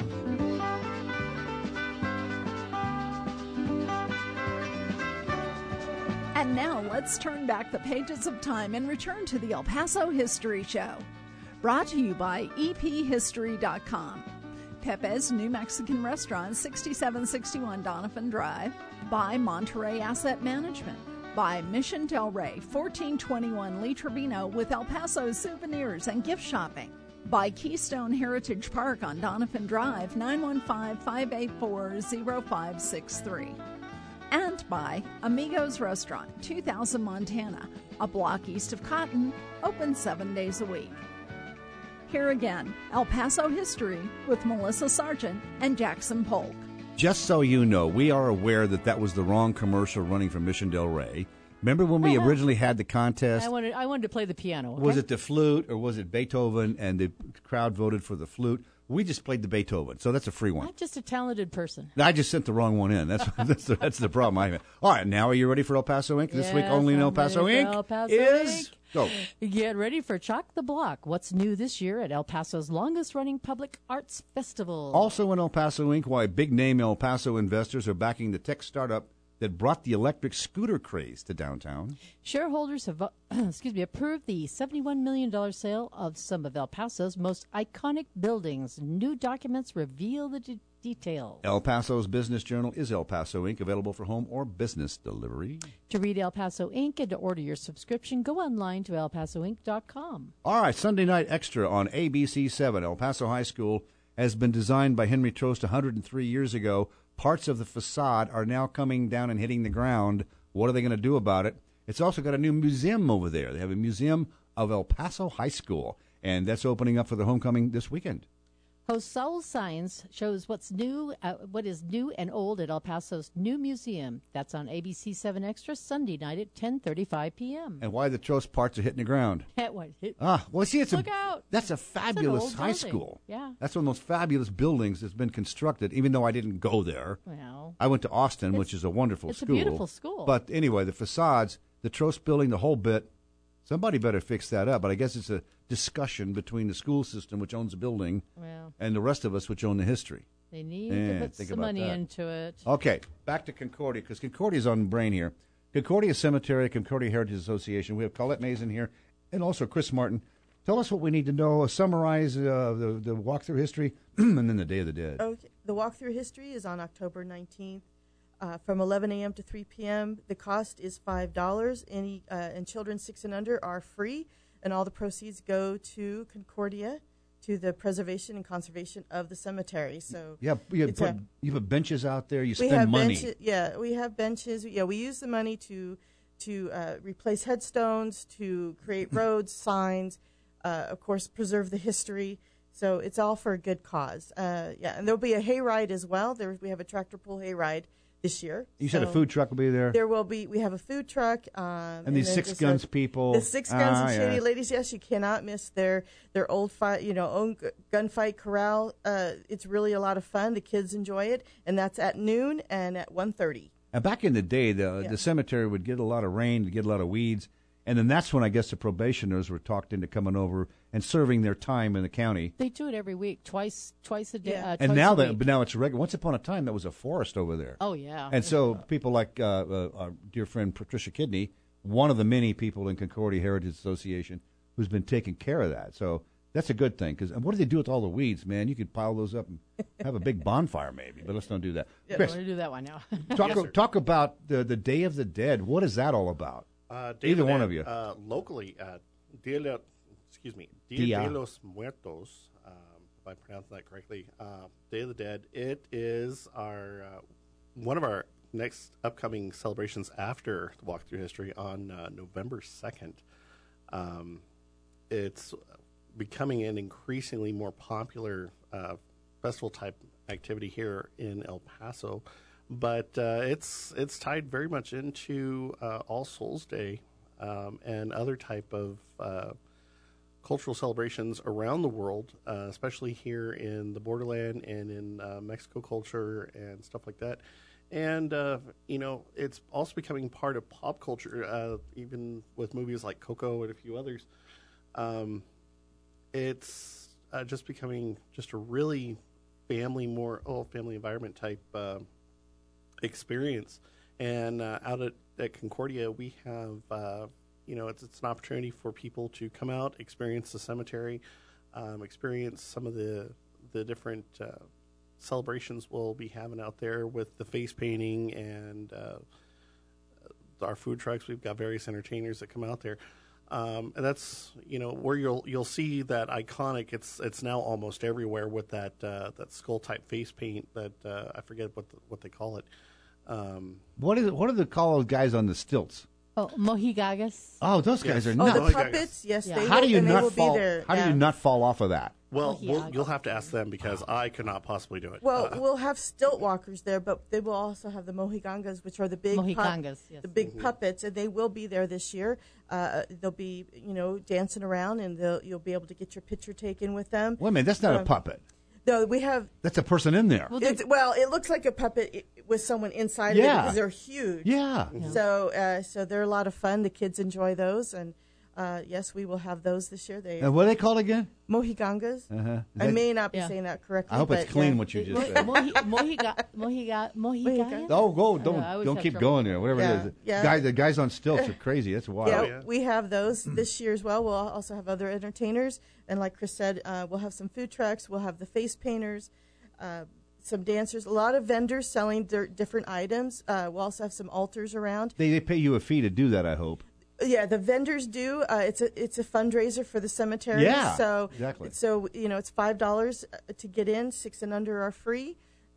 And now let's turn back the pages of time and return to the El Paso History Show. Brought to you by E P history dot com. Pepe's New Mexican Restaurant, sixty-seven sixty-one Donovan Drive. By Monterey Asset Management. By Mission Del Rey, fourteen twenty-one Lee Trevino with El Paso souvenirs and gift shopping. By Keystone Heritage Park on Donovan Drive, nine one five, five eight four, zero five six three. And by Amigos Restaurant, two thousand Montana, a block east of Cotton, open seven days a week. Here again, El Paso History with Melissa Sargent and Jackson Polk. Just so you know, we are aware that that was the wrong commercial running from Mission Del Rey. Remember when we originally had the contest? I wanted, I wanted to play the piano. Okay? Was it the flute or was it Beethoven? And the crowd voted for the flute. We just played the Beethoven, so that's a free one. I'm just a talented person. I just sent the wrong one in. That's that's the, that's the problem I have. All right, now are you ready for El Paso Incorporated? This week Yes, only in El I'm Paso ready for Incorporated El Paso is go. Get ready for Chalk the Block. What's new this year at El Paso's longest-running public arts festival? Also in El Paso Incorporated, why big-name El Paso investors are backing the tech startup that brought the electric scooter craze to downtown. Shareholders have, excuse me, approved the seventy-one million dollars sale of some of El Paso's most iconic buildings. New documents reveal the de- details. El Paso's business journal is El Paso Incorporated, available for home or business delivery. To read El Paso Incorporated and to order your subscription, go online to el paso inc dot com. All right, Sunday Night Extra on A B C seven. El Paso High School has been designed by Henry Trost one hundred three years ago. Parts of the facade are now coming down and hitting the ground. What are they going to do about it? It's also got a new museum over there. They have a museum of El Paso High School, and that's opening up for the homecoming this weekend. Post Soul Signs shows what's new, uh, what is new and old at El Paso's new museum. That's on A B C seven Extra Sunday night at ten thirty-five p.m. And why the Trost parts are hitting the ground. That one. Hit. Ah, well, see, it's Look a out. that's a fabulous old high building. school. Yeah. That's one of those fabulous buildings that's been constructed. Even though I didn't go there, Well, I went to Austin, it's- which is a wonderful it's a school. beautiful school. But anyway, the facades, the Trost building, the whole bit. Somebody better fix that up. But I guess it's a discussion between the school system, which owns the building, Well. and the rest of us, which own the history. They need Yeah, to put think some about money that. into it. Okay, back to Concordia, because Concordia's on the brain here. Concordia Cemetery, Concordia Heritage Association. We have Colette Mason here, and also Chris Martin. Tell us what we need to know. Uh, summarize uh, the, the walkthrough history, and then the Day of the Dead. Okay. The walkthrough history is on October nineteenth uh, from eleven a.m. to three p.m. The cost is five dollars. Any uh, and children six and under are free, and all the proceeds go to Concordia, to the preservation and conservation of the cemetery. So Yeah, you have, it's put, a- you have benches out there. You we spend have money. benches, yeah, we have benches. Yeah, we use the money to to uh, replace headstones, to create roads, signs, uh, of course, preserve the history. So it's all for a good cause. Uh, yeah, and there'll be a hayride as well. There we have a tractor pull hayride this year. You said a So food truck will be there. There will be. We have a food truck. Um, And these then Six just Guns a- people. The Six Guns Ah, and Shady yeah. Ladies. Yes, you cannot miss their their old fight. You know, own gu- gunfight corral. Uh, it's really a lot of fun. The kids enjoy it, and that's at noon and at one thirty. And back in the day, the Yeah. the cemetery would get a lot of rain, get a lot of weeds, and then that's when I guess the probationers were talked into coming over and serving their time in the county. They do it every week, twice, twice a day. Uh, And twice now a that, week. but now it's regular. Once upon a time, that was a forest over there. Oh, yeah. And so people like uh, uh, our dear friend Patricia Kidney, one of the many people in Concordia Heritage Association, who's been taking care of that. So that's a good thing. Because what do they do with all the weeds, man? You could pile those up and have a big bonfire, maybe. But let's not do that. Yeah, Chris, we're going to do that one now. talk talk about the the Day of the Dead. What is that all about? Uh, Day Either of the one Dead, of you. Uh, locally, uh, Dia, de, excuse me, Dia, Dia. de los Muertos, um, if I pronounce that correctly, uh, Day of the Dead. It is our uh, one of our next upcoming celebrations after the walkthrough history on uh, November second. Um, it's becoming an increasingly more popular uh, festival type activity here in El Paso. But uh, it's it's tied very much into uh, All Souls Day um, and other type of uh, cultural celebrations around the world, uh, especially here in the borderland and in uh, Mexico culture and stuff like that. And uh, you know, it's also becoming part of pop culture, uh, even with movies like Coco and a few others. Um, it's uh, just becoming just a really family, more oh family environment type. Uh, experience. And uh, out at, at Concordia, we have, uh, you know, it's, it's an opportunity for people to come out, experience the cemetery, um, experience some of the the different uh, celebrations we'll be having out there with the face painting and uh, our food trucks. We've got various entertainers that come out there. Um, and that's, you know, where you'll you'll see that iconic. It's it's now almost everywhere with that uh, that skull type face paint that uh, I forget what the, what they call it. Um, What is it, what do they call those guys on the stilts? Oh, mojigagas. Oh, those guys Yes. are Oh, nuts. the puppets. Yes, Yeah. they How will, do you and they not will fall? be there. How do yeah. you not fall off of that? well, yeah. we'll, you'll have to ask them because I could not possibly do it. Well, Uh, we'll have stilt walkers there, but they will also have the mojigangas, which are the big pup- Mojigangas, yes. the big puppets, and they will be there this year. Uh, they'll be, you know, dancing around, and they'll, you'll be able to get your picture taken with them. Wait a minute, that's not a Um, puppet. No, we have. That's a person in there. Well, It's, well, it looks like a puppet i- with someone inside of Yeah. it because they're huge. Yeah. So, uh, so they're a lot of fun. The kids enjoy those, and uh, yes, we will have those this year. They And what are they called again? mojigangas. Uh-huh. Is I that- may not be Yeah. saying that correctly. I hope it's but, clean yeah. what you just Mo- said. moji- mojiga, mojiga, mojiga. Oh, go! I Don't know, I always don't have keep trouble. going there. Whatever Yeah, it is, yeah. Guy, the guys on stilts are crazy. That's wild. Yeah, yeah. we have those this year as well. We'll also have other entertainers, and like Chris said, uh, we'll have some food trucks. We'll have the face painters, uh, some dancers, a lot of vendors selling their different items. Uh, we'll also have some altars around. They they pay you a fee to do that. I hope. Yeah, the vendors do. Uh, it's a it's a fundraiser for the cemetery. Yeah, so exactly. So you know, it's five dollars to get in. Six and under are free.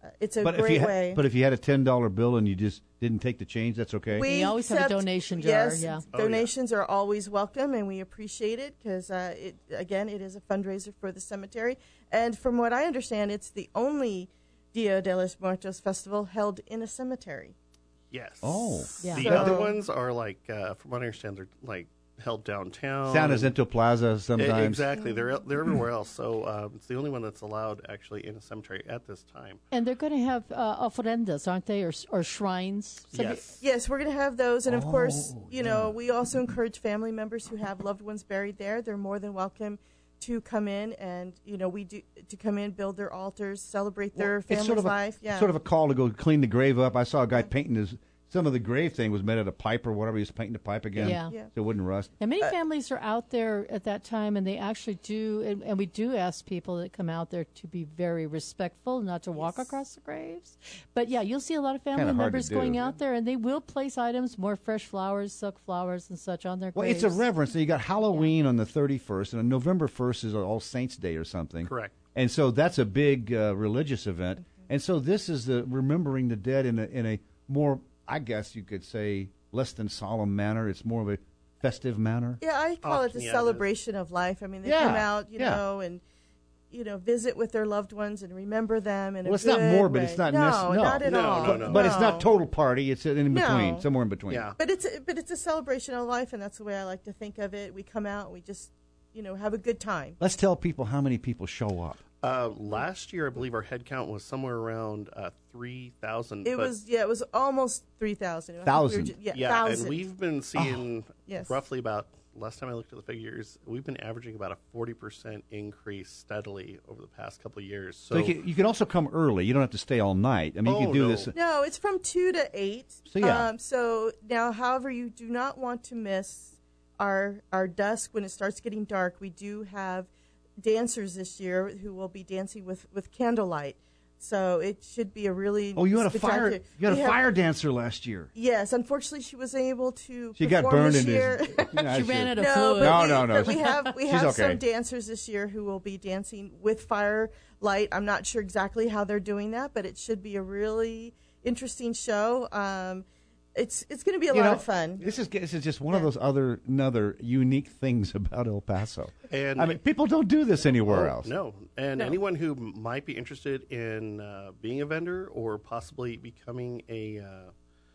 uh, it's a but great if you way. Ha- but if you had a ten dollar bill and you just didn't take the change, that's okay. We you always accept, have a donation jar. Yes, yeah. donations oh, yeah. are always welcome, and we appreciate it because, uh, it, again, it is a fundraiser for the cemetery. And from what I understand, it's the only Dia de los Muertos festival held in a cemetery. Yes. Oh. Yeah. The So- other ones are like, uh, from what I understand, they're like held downtown. San Jacinto Plaza E- sometimes. Exactly. They're they're everywhere else. So um, it's the only one that's allowed actually in a cemetery at this time. And they're going to have uh, ofrendas, aren't they, or, or shrines? So Yes. Yes, we're going to have those. And, of course, Oh, you know, we also encourage family members who have loved ones buried there. They're more than welcome to come in and, you know, we do to come in, build their altars, celebrate their It's family's sort of a, life. Yeah. sort of a call to go clean the grave up. I saw a guy painting his. Some of the grave thing was made out of pipe or whatever. He was painting the pipe again, Yeah. Yeah. so it wouldn't rust. And many families are out there at that time, and they actually do, and, and we do ask people that come out there to be very respectful, not to walk across the graves. But yeah, you'll see a lot of family Kinda hard to members do. going out there, and they will place items, more fresh flowers, silk flowers, and such on their Well, graves. it's a reverence. So you got Halloween on the thirty-first, and on November first is All Saints Day or something. Correct. And so that's a big uh, religious event. Mm-hmm. And so this is the remembering the dead in a, in a more, I guess you could say, less than solemn manner. It's more of a festive manner. Yeah, I call Oh, it the yeah, it is. celebration of life. I mean, they Yeah, come out, you yeah. know, and you know, visit with their loved ones and remember them. In Well, a it's not good morbid. way. It's not no, nec- no. not at No, all. no, no. But it's not No. total party. It's in No. between, somewhere in between. Yeah. But it's a, but it's a celebration of life, and that's the way I like to think of it. We come out, and we just, you know, have a good time. Let's tell people how many people show up. Uh, last year, I believe our head count was somewhere around uh, three thousand. It was yeah, it was almost three thousand. Thousand. Yeah, Yeah, thousand. and we've been seeing Yes. roughly about, last time I looked at the figures, we've been averaging about a forty percent increase steadily over the past couple of years. So, So you can, you can also come early. You don't have to stay all night. I mean, you Oh, can do no. this. No, it's from two to eight. So, yeah. Um, so now, however, you do not want to miss our our dusk when it starts getting dark. We do have dancers this year who will be dancing with, with candlelight. So it should be a really Oh, you had a fire. spectacular- You had a we have- fire dancer last year. Yes, unfortunately, she was able to. She got perform burned this in year. his. Yeah, She sure. ran out of No, fluid. but No, we, no, no. but we have we She's have okay. some dancers this year who will be dancing with firelight. I'm not sure exactly how they're doing that, but it should be a really interesting show. Um, it's it's going to be a You lot know, of fun. This is this is just one of those other another unique things about El Paso. And I mean, people don't do this anywhere Oh, else. No, and No. anyone who m- might be interested in uh, being a vendor or possibly becoming a uh,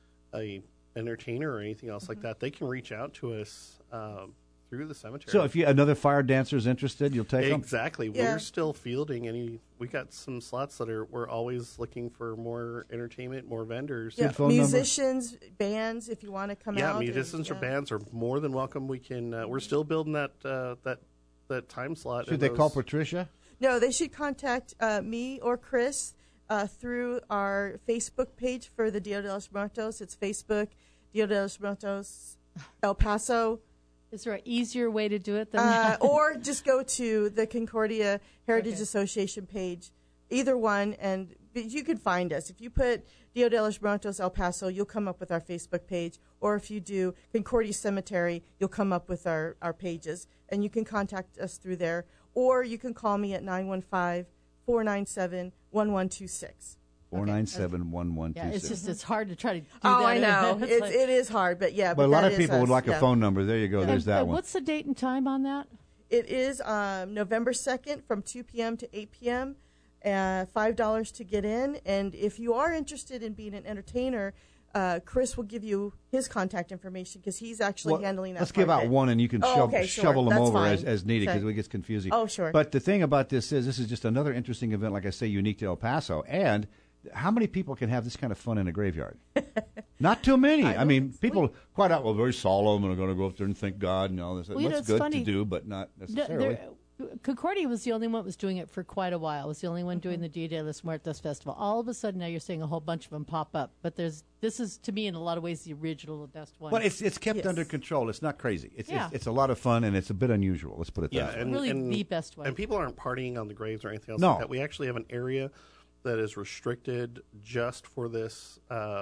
a entertainer or anything else Mm-hmm. like that, they can reach out to us um, through the cemetery. So if you another fire dancer is interested, you'll take them. exactly, Yeah. we're still fielding any. We got some slots that are. We're always looking for more entertainment, more vendors. Yeah, phone number? musicians, bands, if you want to come yeah, out. and- musicians or yeah. bands are more than welcome. We can. Uh, we're still building that uh, that that time slot. Should and they call those- Patricia? No, they should contact uh, me or Chris uh, through our Facebook page for the Dia de los Muertos. It's Facebook, Dia de los Muertos, El Paso. Is there an easier way to do it than Uh, that? or just go to the Concordia Heritage Okay. Association page, either one, and but you can find us. If you put Dia de los Muertos El Paso, you'll come up with our Facebook page. Or if you do Concordia Cemetery, you'll come up with our, our pages, and you can contact us through there. Or you can call me at nine one five, four nine seven, one one two six. Four nine seven one one two Yeah, it's six. just it's hard to try to do Oh, that. I know. It's It's, like- it is hard, but yeah. But a lot that of is people would us, like a yeah. phone number. There you go. There's and, that uh, one. What's the date and time on that? It is um, November second from two p.m. to eight p.m., uh, five dollars to get in. And if you are interested in being an entertainer, uh, Chris will give you his contact information because he's actually Well, handling that let's part give of out it. one, and you can Oh, shove, okay, sure. shovel them That's over fine. as, as needed because Okay. it gets confusing. Oh, sure. But the thing about this is, this is just another interesting event, like I say, unique to El Paso. And how many people can have this kind of fun in a graveyard? Not too many. I, mean, people quite out, well, very solemn and are going to go up there and thank God and all this. Well, you know, That's it's good funny. to do, but not No, necessarily. there- Concordia was the only one that was doing it for quite a while. It was the only one doing the Dia de los Muertos festival. All of a sudden, now you're seeing a whole bunch of them pop up. But there's this is to me in a lot of ways the original, the best one. But it's it's kept Yes. under control. It's not crazy. It's, Yeah. it's it's a lot of fun and it's a bit unusual. Let's put it Yeah, that way. and, Really and, the best one. And people aren't partying on the graves or anything else No. like that. We actually have an area that is restricted just for this uh,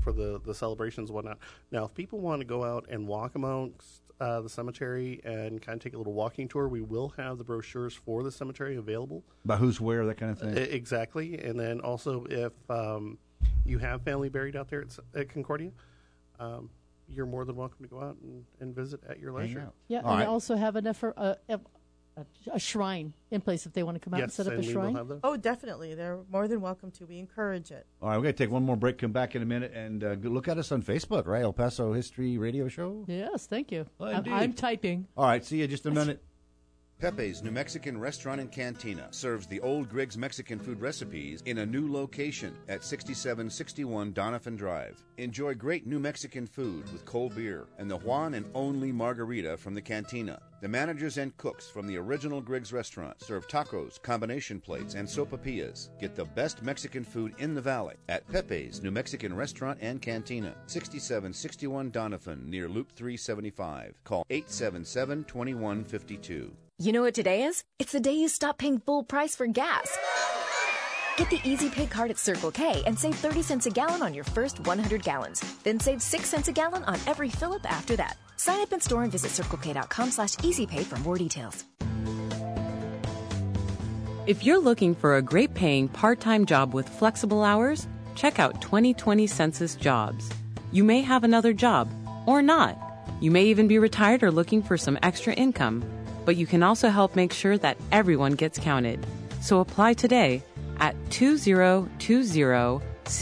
for the, the celebrations and whatnot. Now, if people want to go out and walk amongst uh, the cemetery and kind of take a little walking tour, we will have the brochures for the cemetery available. About who's where, that kind of thing? Uh, exactly. And then also if um, you have family buried out there at, at Concordia, um, you're more than welcome to go out and, and visit at your leisure. Yeah, All and right. they also have enough for a, a, a shrine in place if they want to come out Yes, and set up and a we will shrine. have those. Oh, definitely. They're more than welcome to. We encourage it. All right, we're going to take one more break, come back in a minute, and uh, go look at us on Facebook, right? El Paso History Radio Show. Yes, thank you. Oh, I'm, indeed. I'm typing. All right, see you in just a minute. Pepe's New Mexican Restaurant and Cantina serves the old Griggs Mexican food recipes in a new location at sixty-seven sixty-one Donovan Drive. Enjoy great New Mexican food with cold beer and the Juan and only margarita from the cantina. The managers and cooks from the original Griggs restaurant serve tacos, combination plates, and sopapillas. Get the best Mexican food in the valley at Pepe's New Mexican Restaurant and Cantina, sixty-seven sixty-one Donovan, near Loop three seventy-five. Call eight seven seven, two one five two. You know what today is? It's the day you stop paying full price for gas. Get the Easy Pay card at Circle K and save thirty cents a gallon on your first one hundred gallons. Then save six cents a gallon on every fill-up after that. Sign up in store and visit circlek.com slash easypay for more details. If you're looking for a great paying part-time job with flexible hours, check out twenty twenty Census Jobs. You may have another job or not. You may even be retired or looking for some extra income, but you can also help make sure that everyone gets counted. So apply today at two thousand twenty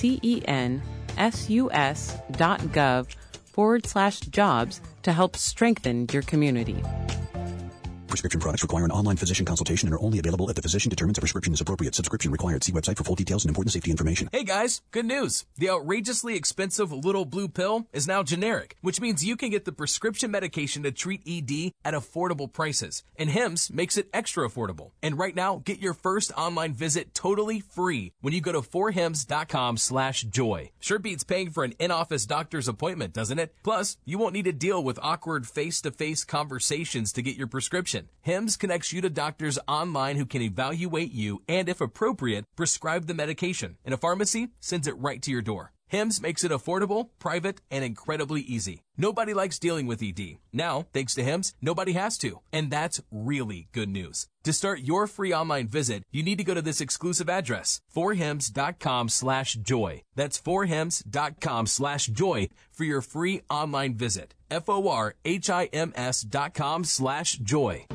census.gov forward slash jobs to help strengthen your community. Prescription products require an online physician consultation and are only available if the physician determines a prescription is appropriate. Subscription required. See website for full details and important safety information. Hey guys, good news. The outrageously expensive Little Blue Pill is now generic, which means you can get the prescription medication to treat E D at affordable prices. And Hims makes it extra affordable. And right now, get your first online visit totally free when you go to forhims.com slash joy. Sure beats paying for an in-office doctor's appointment, doesn't it? Plus, you won't need to deal with awkward face-to-face conversations to get your prescription. Hims connects you to doctors online who can evaluate you and, if appropriate, prescribe the medication. And a pharmacy sends it right to your door. Hims makes it affordable, private, and incredibly easy. Nobody likes dealing with E D. Now, thanks to Hims, nobody has to. And that's really good news. To start your free online visit, you need to go to this exclusive address, forhims.com slash joy. That's forhims.com slash joy for your free online visit. F-O-R-H-I-M-S dot com slash joy.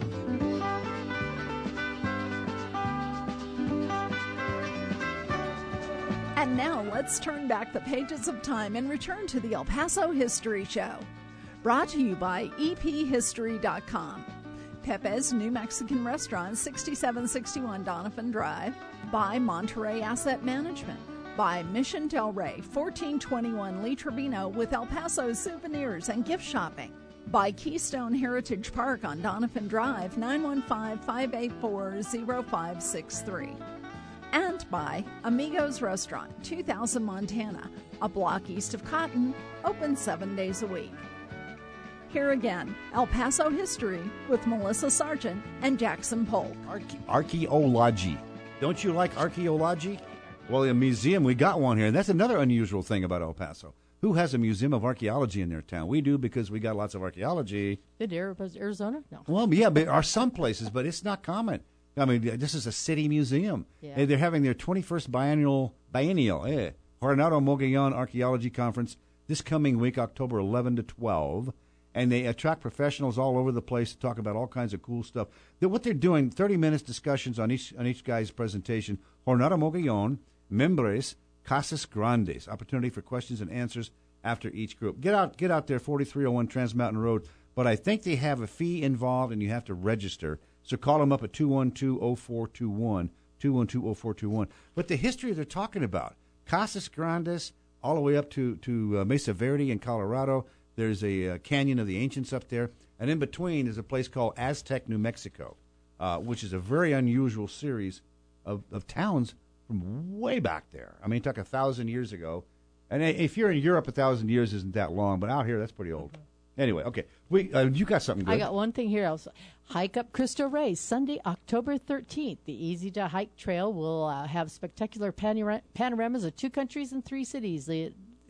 And now let's turn back the pages of time and return to the El Paso History Show. Brought to you by E P history dot com. Pepe's New Mexican Restaurant, sixty-seven sixty-one Donovan Drive. By Monterey Asset Management. By Mission Del Rey, fourteen twenty-one Lee Trevino with El Paso souvenirs and gift shopping. By Keystone Heritage Park on Donovan Drive, nine one five, five eight four, zero five six three. And by Amigos Restaurant, two thousand Montana, a block east of Cotton, open seven days a week. Here again, El Paso History with Melissa Sargent and Jackson Polk. Archaeology. Don't you like archaeology? Well, a museum, we got one here. And that's another unusual thing about El Paso. Who has a museum of archaeology in their town? We do because we got lots of archaeology. Did Arizona? No. Well, yeah, there are some places, but it's not common. I mean, this is a city museum. Yeah. And they're having their twenty-first biennial, biennial, eh, Coronado Mogollon Archaeology Conference this coming week, October eleventh to twelfth. And they attract professionals all over the place to talk about all kinds of cool stuff. They're, what they're doing, thirty minutes discussions on each on each guy's presentation. Coronado Mogollon, Membres, Casas Grandes. Opportunity for questions and answers after each group. Get out, get out there, forty-three oh one Trans Mountain Road. But I think they have a fee involved, and you have to register. So call them up at two one two, oh four two one, two one two, oh four two one. But the history they're talking about, Casas Grandes, all the way up to, to uh, Mesa Verde in Colorado. There's a uh, Canyon of the Ancients up there. And in between is a place called Aztec, New Mexico, uh, which is a very unusual series of, of towns from way back there. I mean, it took a thousand years ago. And if you're in Europe, a thousand years isn't that long. But out here, that's pretty old. Anyway, okay. We uh, you got something good. I got one thing here. Also, hike up Cristo Rey, Sunday, October thirteenth. The Easy to Hike Trail will uh, have spectacular panora- panoramas of two countries and three cities. The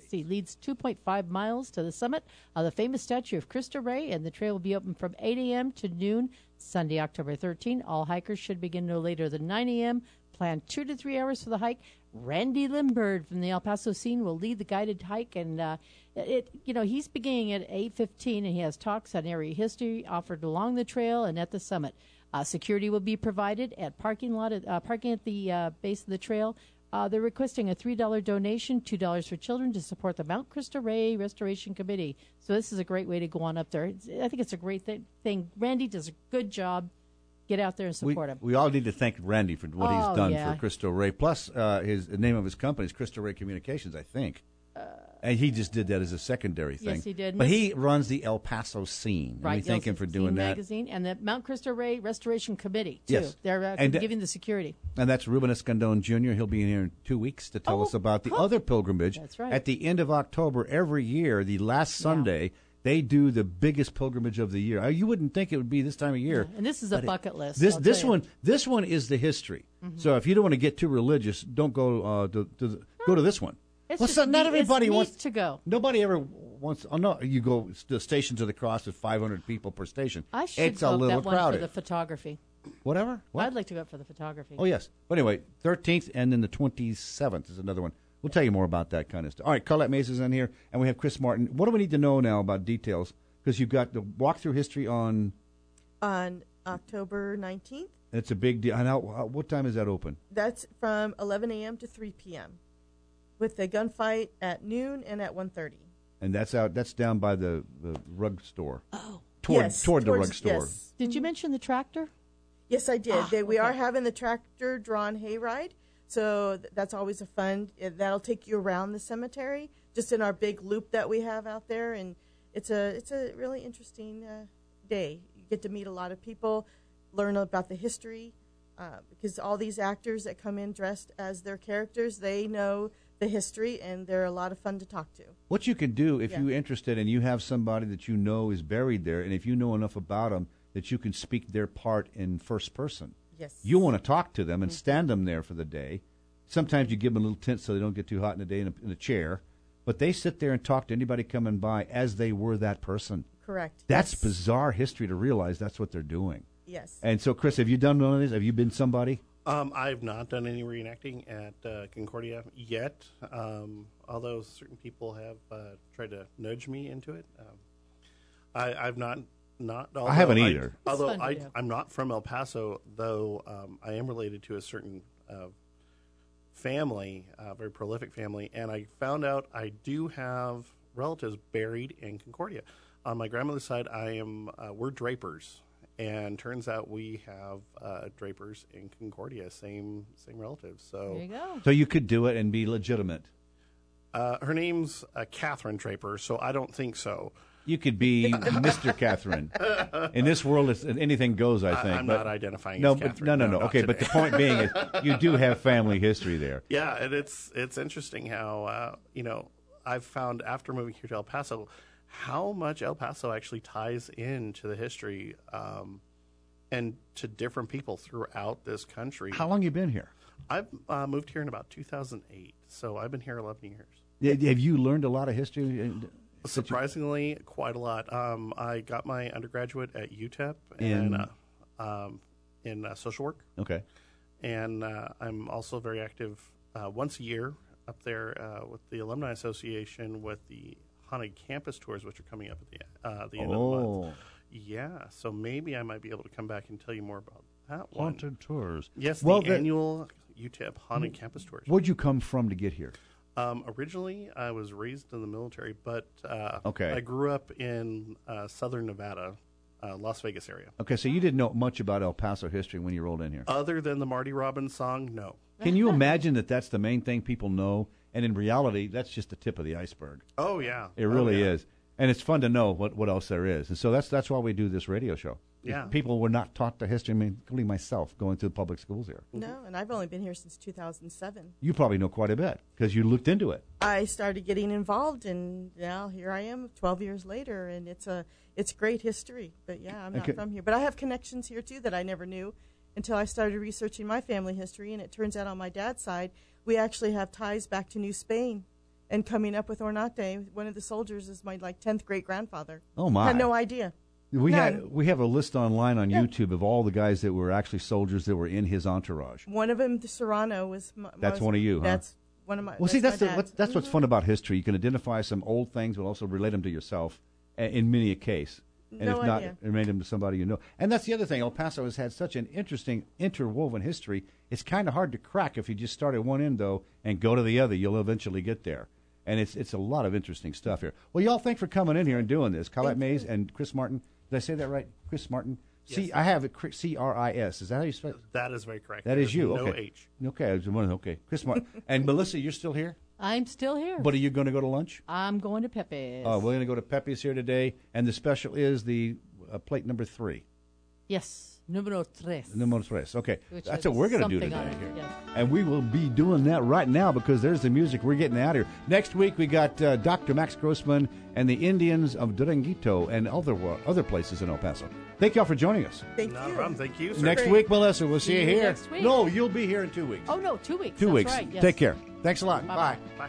let's see, leads two point five miles to the summit of the famous statue of Cristo Rey, and the trail will be open from eight a.m. to noon, Sunday, October thirteenth. All hikers should begin no later than nine a.m. Plan two to three hours for the hike. Randy Limbird from the El Paso scene will lead the guided hike, and uh, it, you know, he's beginning at eight fifteen, and he has talks on area history offered along the trail and at the summit. Uh, security will be provided at parking lot, at, uh, parking at the uh, base of the trail. Uh, they're requesting a three dollars donation, two dollars for children to support the Mount Cristo Rey Restoration Committee. So this is a great way to go on up there. It's, I think it's a great th- thing. Randy does a good job. Get out there and support we, him. We all need to thank Randy for what oh, he's done yeah. for Cristo Rey. Plus, uh, his the name of his company is Cristo Rey Communications, I think. Uh, and he just did that as a secondary thing. Yes, he did. But he runs the El Paso scene. Right. And we thank him for doing that. Magazine and the Mount Cristo Rey Restoration Committee, too. Yes. They're uh, and, giving the security. And that's Ruben Escandon Junior He'll be in here in two weeks to tell oh, us about the huh. other pilgrimage. That's right. At the end of October every year, the last Sunday, yeah. they do the biggest pilgrimage of the year. Uh, you wouldn't think it would be this time of year. Yeah. And this is a bucket it, list. This I'll this tell one you. this one is the history. Mm-hmm. So if you don't want to get too religious, don't go uh, to, to the, go to this one. It's well, just so not neat, everybody it's wants neat to go. Nobody ever wants. Oh no, you go to Stations of the Cross with five hundred people per station. I should it's go a little that one crowded. for the photography. Whatever. What? I'd like to go up for the photography. Oh yes. But anyway, thirteenth and then the twenty-seventh is another one. We'll tell you more about that kind of stuff. All right, Colette Mesa's in here, and we have Chris Martin. What do we need to know now about details? Because you've got the walkthrough history on on October nineteenth. It's a big deal. And how, what time is that open? That's from eleven a.m. to three p.m. with the gunfight at noon and at one thirty. And that's out. That's down by the, the rug store. Oh, toward yes, toward the towards, rug store. Yes. Did you mention the tractor? Yes, I did. Oh, they, we okay. are having the tractor drawn hayride, so th- that's always a fun. It, that'll take you around the cemetery, just in our big loop that we have out there, and it's a it's a really interesting uh, day. You get to meet a lot of people, learn about the history, uh, because all these actors that come in dressed as their characters, they know the history, and they're a lot of fun to talk to. What you can do if Yeah. you're interested and you have somebody that you know is buried there, and if you know enough about them that you can speak their part in first person. Yes. You want to talk to them and Mm-hmm. stand them there for the day. Sometimes you give them a little tent so they don't get too hot in the day in a, in a chair, but they sit there and talk to anybody coming by as they were that person. Correct. That's yes. bizarre history to realize that's what they're doing. Yes. And so, Chris, have you done one of these? Have you been somebody? Um, I've not done any reenacting at uh, Concordia yet, um, although certain people have uh, tried to nudge me into it. Um, I, I've not not. I haven't either. I, although fun to I, do. I'm not from El Paso, though um, I am related to a certain uh, family, a very prolific family, and I found out I do have relatives buried in Concordia. On my grandmother's side, I am uh, we're Drapers. And turns out we have uh, Drapers in Concordia, same same relatives. So There you go. So you could do it and be legitimate. uh, her name's uh, Catherine Draper, so I don't think so. You could be Mister Catherine. In this world, it's, anything goes, I think. I, I'm but, not identifying no, as but, Catherine. No, no, No, no. not Okay, but the today. point being is you do have family history there. Yeah, and it's it's interesting how uh, you know I've found after moving here to El Paso how much El Paso actually ties into the history um, and to different people throughout this country. How long you been here? I've uh, moved here in about two thousand eight, so I've been here eleven years. Yeah, have you learned a lot of history? Surprisingly, quite a lot. Um, I got my undergraduate at U T E P In? and uh, um, in uh, social work. Okay. And uh, I'm also very active uh, once a year up there uh, with the Alumni Association with the Haunted Campus Tours, which are coming up at the uh, the end Oh. of the month. Yeah, so maybe I might be able to come back and tell you more about that one. Haunted tours. Yes, Well, the the- annual U T E P Haunted Campus Tours. Where'd you come from to get here? Um, originally, I was raised in the military, but uh, Okay. I grew up in uh, southern Nevada, uh, Las Vegas area. Okay, so you didn't know much about El Paso history when you rolled in here. Other than the Marty Robbins song, no. Can you imagine that that's the main thing people know? And in reality, that's just the tip of the iceberg. Oh, yeah. It really Oh, yeah. is. And it's fun to know what, what else there is. And so that's that's why we do this radio show. Yeah. People were not taught the history, I mean, including myself, going through the public schools here. No, and I've only been here since two thousand seven. You probably know quite a bit because you looked into it. I started getting involved, and now here I am, twelve years later, and it's a it's great history. But yeah, I'm not Okay. from here, but I have connections here too that I never knew until I started researching my family history. And it turns out on my dad's side, we actually have ties back to New Spain, and coming up with Ornate. One of the soldiers is my like tenth great grandfather. Oh my! Had no idea. We None. had we have a list online on Yeah. YouTube of all the guys that were actually soldiers that were in his entourage. One of them, the Serrano, was. My, That's was, one of you, huh? That's one of my. Well, see, that's my the, what's, that's what's fun about history. You can identify some old things, but also relate them to yourself a- in many a case. And No if not, idea. relate them to somebody you know. And that's the other thing. El Paso has had such an interesting interwoven history. It's kind of hard to crack if you just start at one end, though, and go to the other. You'll eventually get there. And it's it's a lot of interesting stuff here. Well, y'all, thanks for coming in here and doing this. Colette Mays and Chris Martin. Did I say that right? Chris Martin? Yes. See, I have it C R I S. Is that how you spell it? That is very correct. That is There's you. no Okay. H. Okay. I was wondering, okay. Chris Martin. And Melissa, you're still here? I'm still here. But are you going to go to lunch? I'm going to Pepe's. Uh, we're going to go to Pepe's here today, and the special is the uh, plate number three. Yes, numero tres. Numero tres. Okay, Which that's has what we're going to do something today on it, here. yes. And we will be doing that right now because there's the music. We're getting out of here. Next week, we got uh, Doctor Max Grossman and the Indians of Duranguito and other uh, other places in El Paso. Thank y'all for joining us. Thank Not a problem. Thank you, sir. Next Great. week, Melissa, we'll see, See you you here. next week. No, you'll be here in two weeks. Oh, no, two weeks. Two That's weeks. right, yes. Take care. Thanks a lot. Bye-bye. Bye. Bye.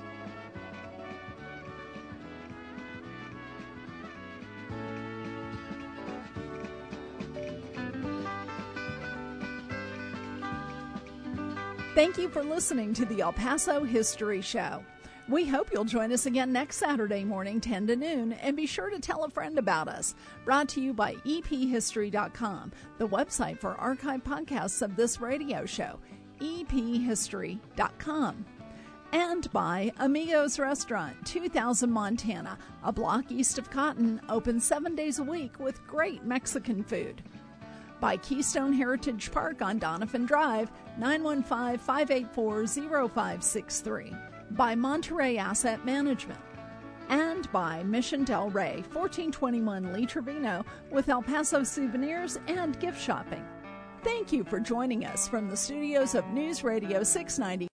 Thank you for listening to the El Paso History Show. We hope you'll join us again next Saturday morning, ten to noon, and be sure to tell a friend about us. Brought to you by e p history dot com, the website for archive podcasts of this radio show, e p history dot com. And by Amigos Restaurant, two thousand Montana, a block east of Cotton, open seven days a week with great Mexican food. By Keystone Heritage Park on Donovan Drive, nine one five, five eight four, zero five six three. By Monterey Asset Management. And by Mission Del Rey, fourteen twenty-one Lee Trevino, with El Paso souvenirs and gift shopping. Thank you for joining us from the studios of News Radio six ninety.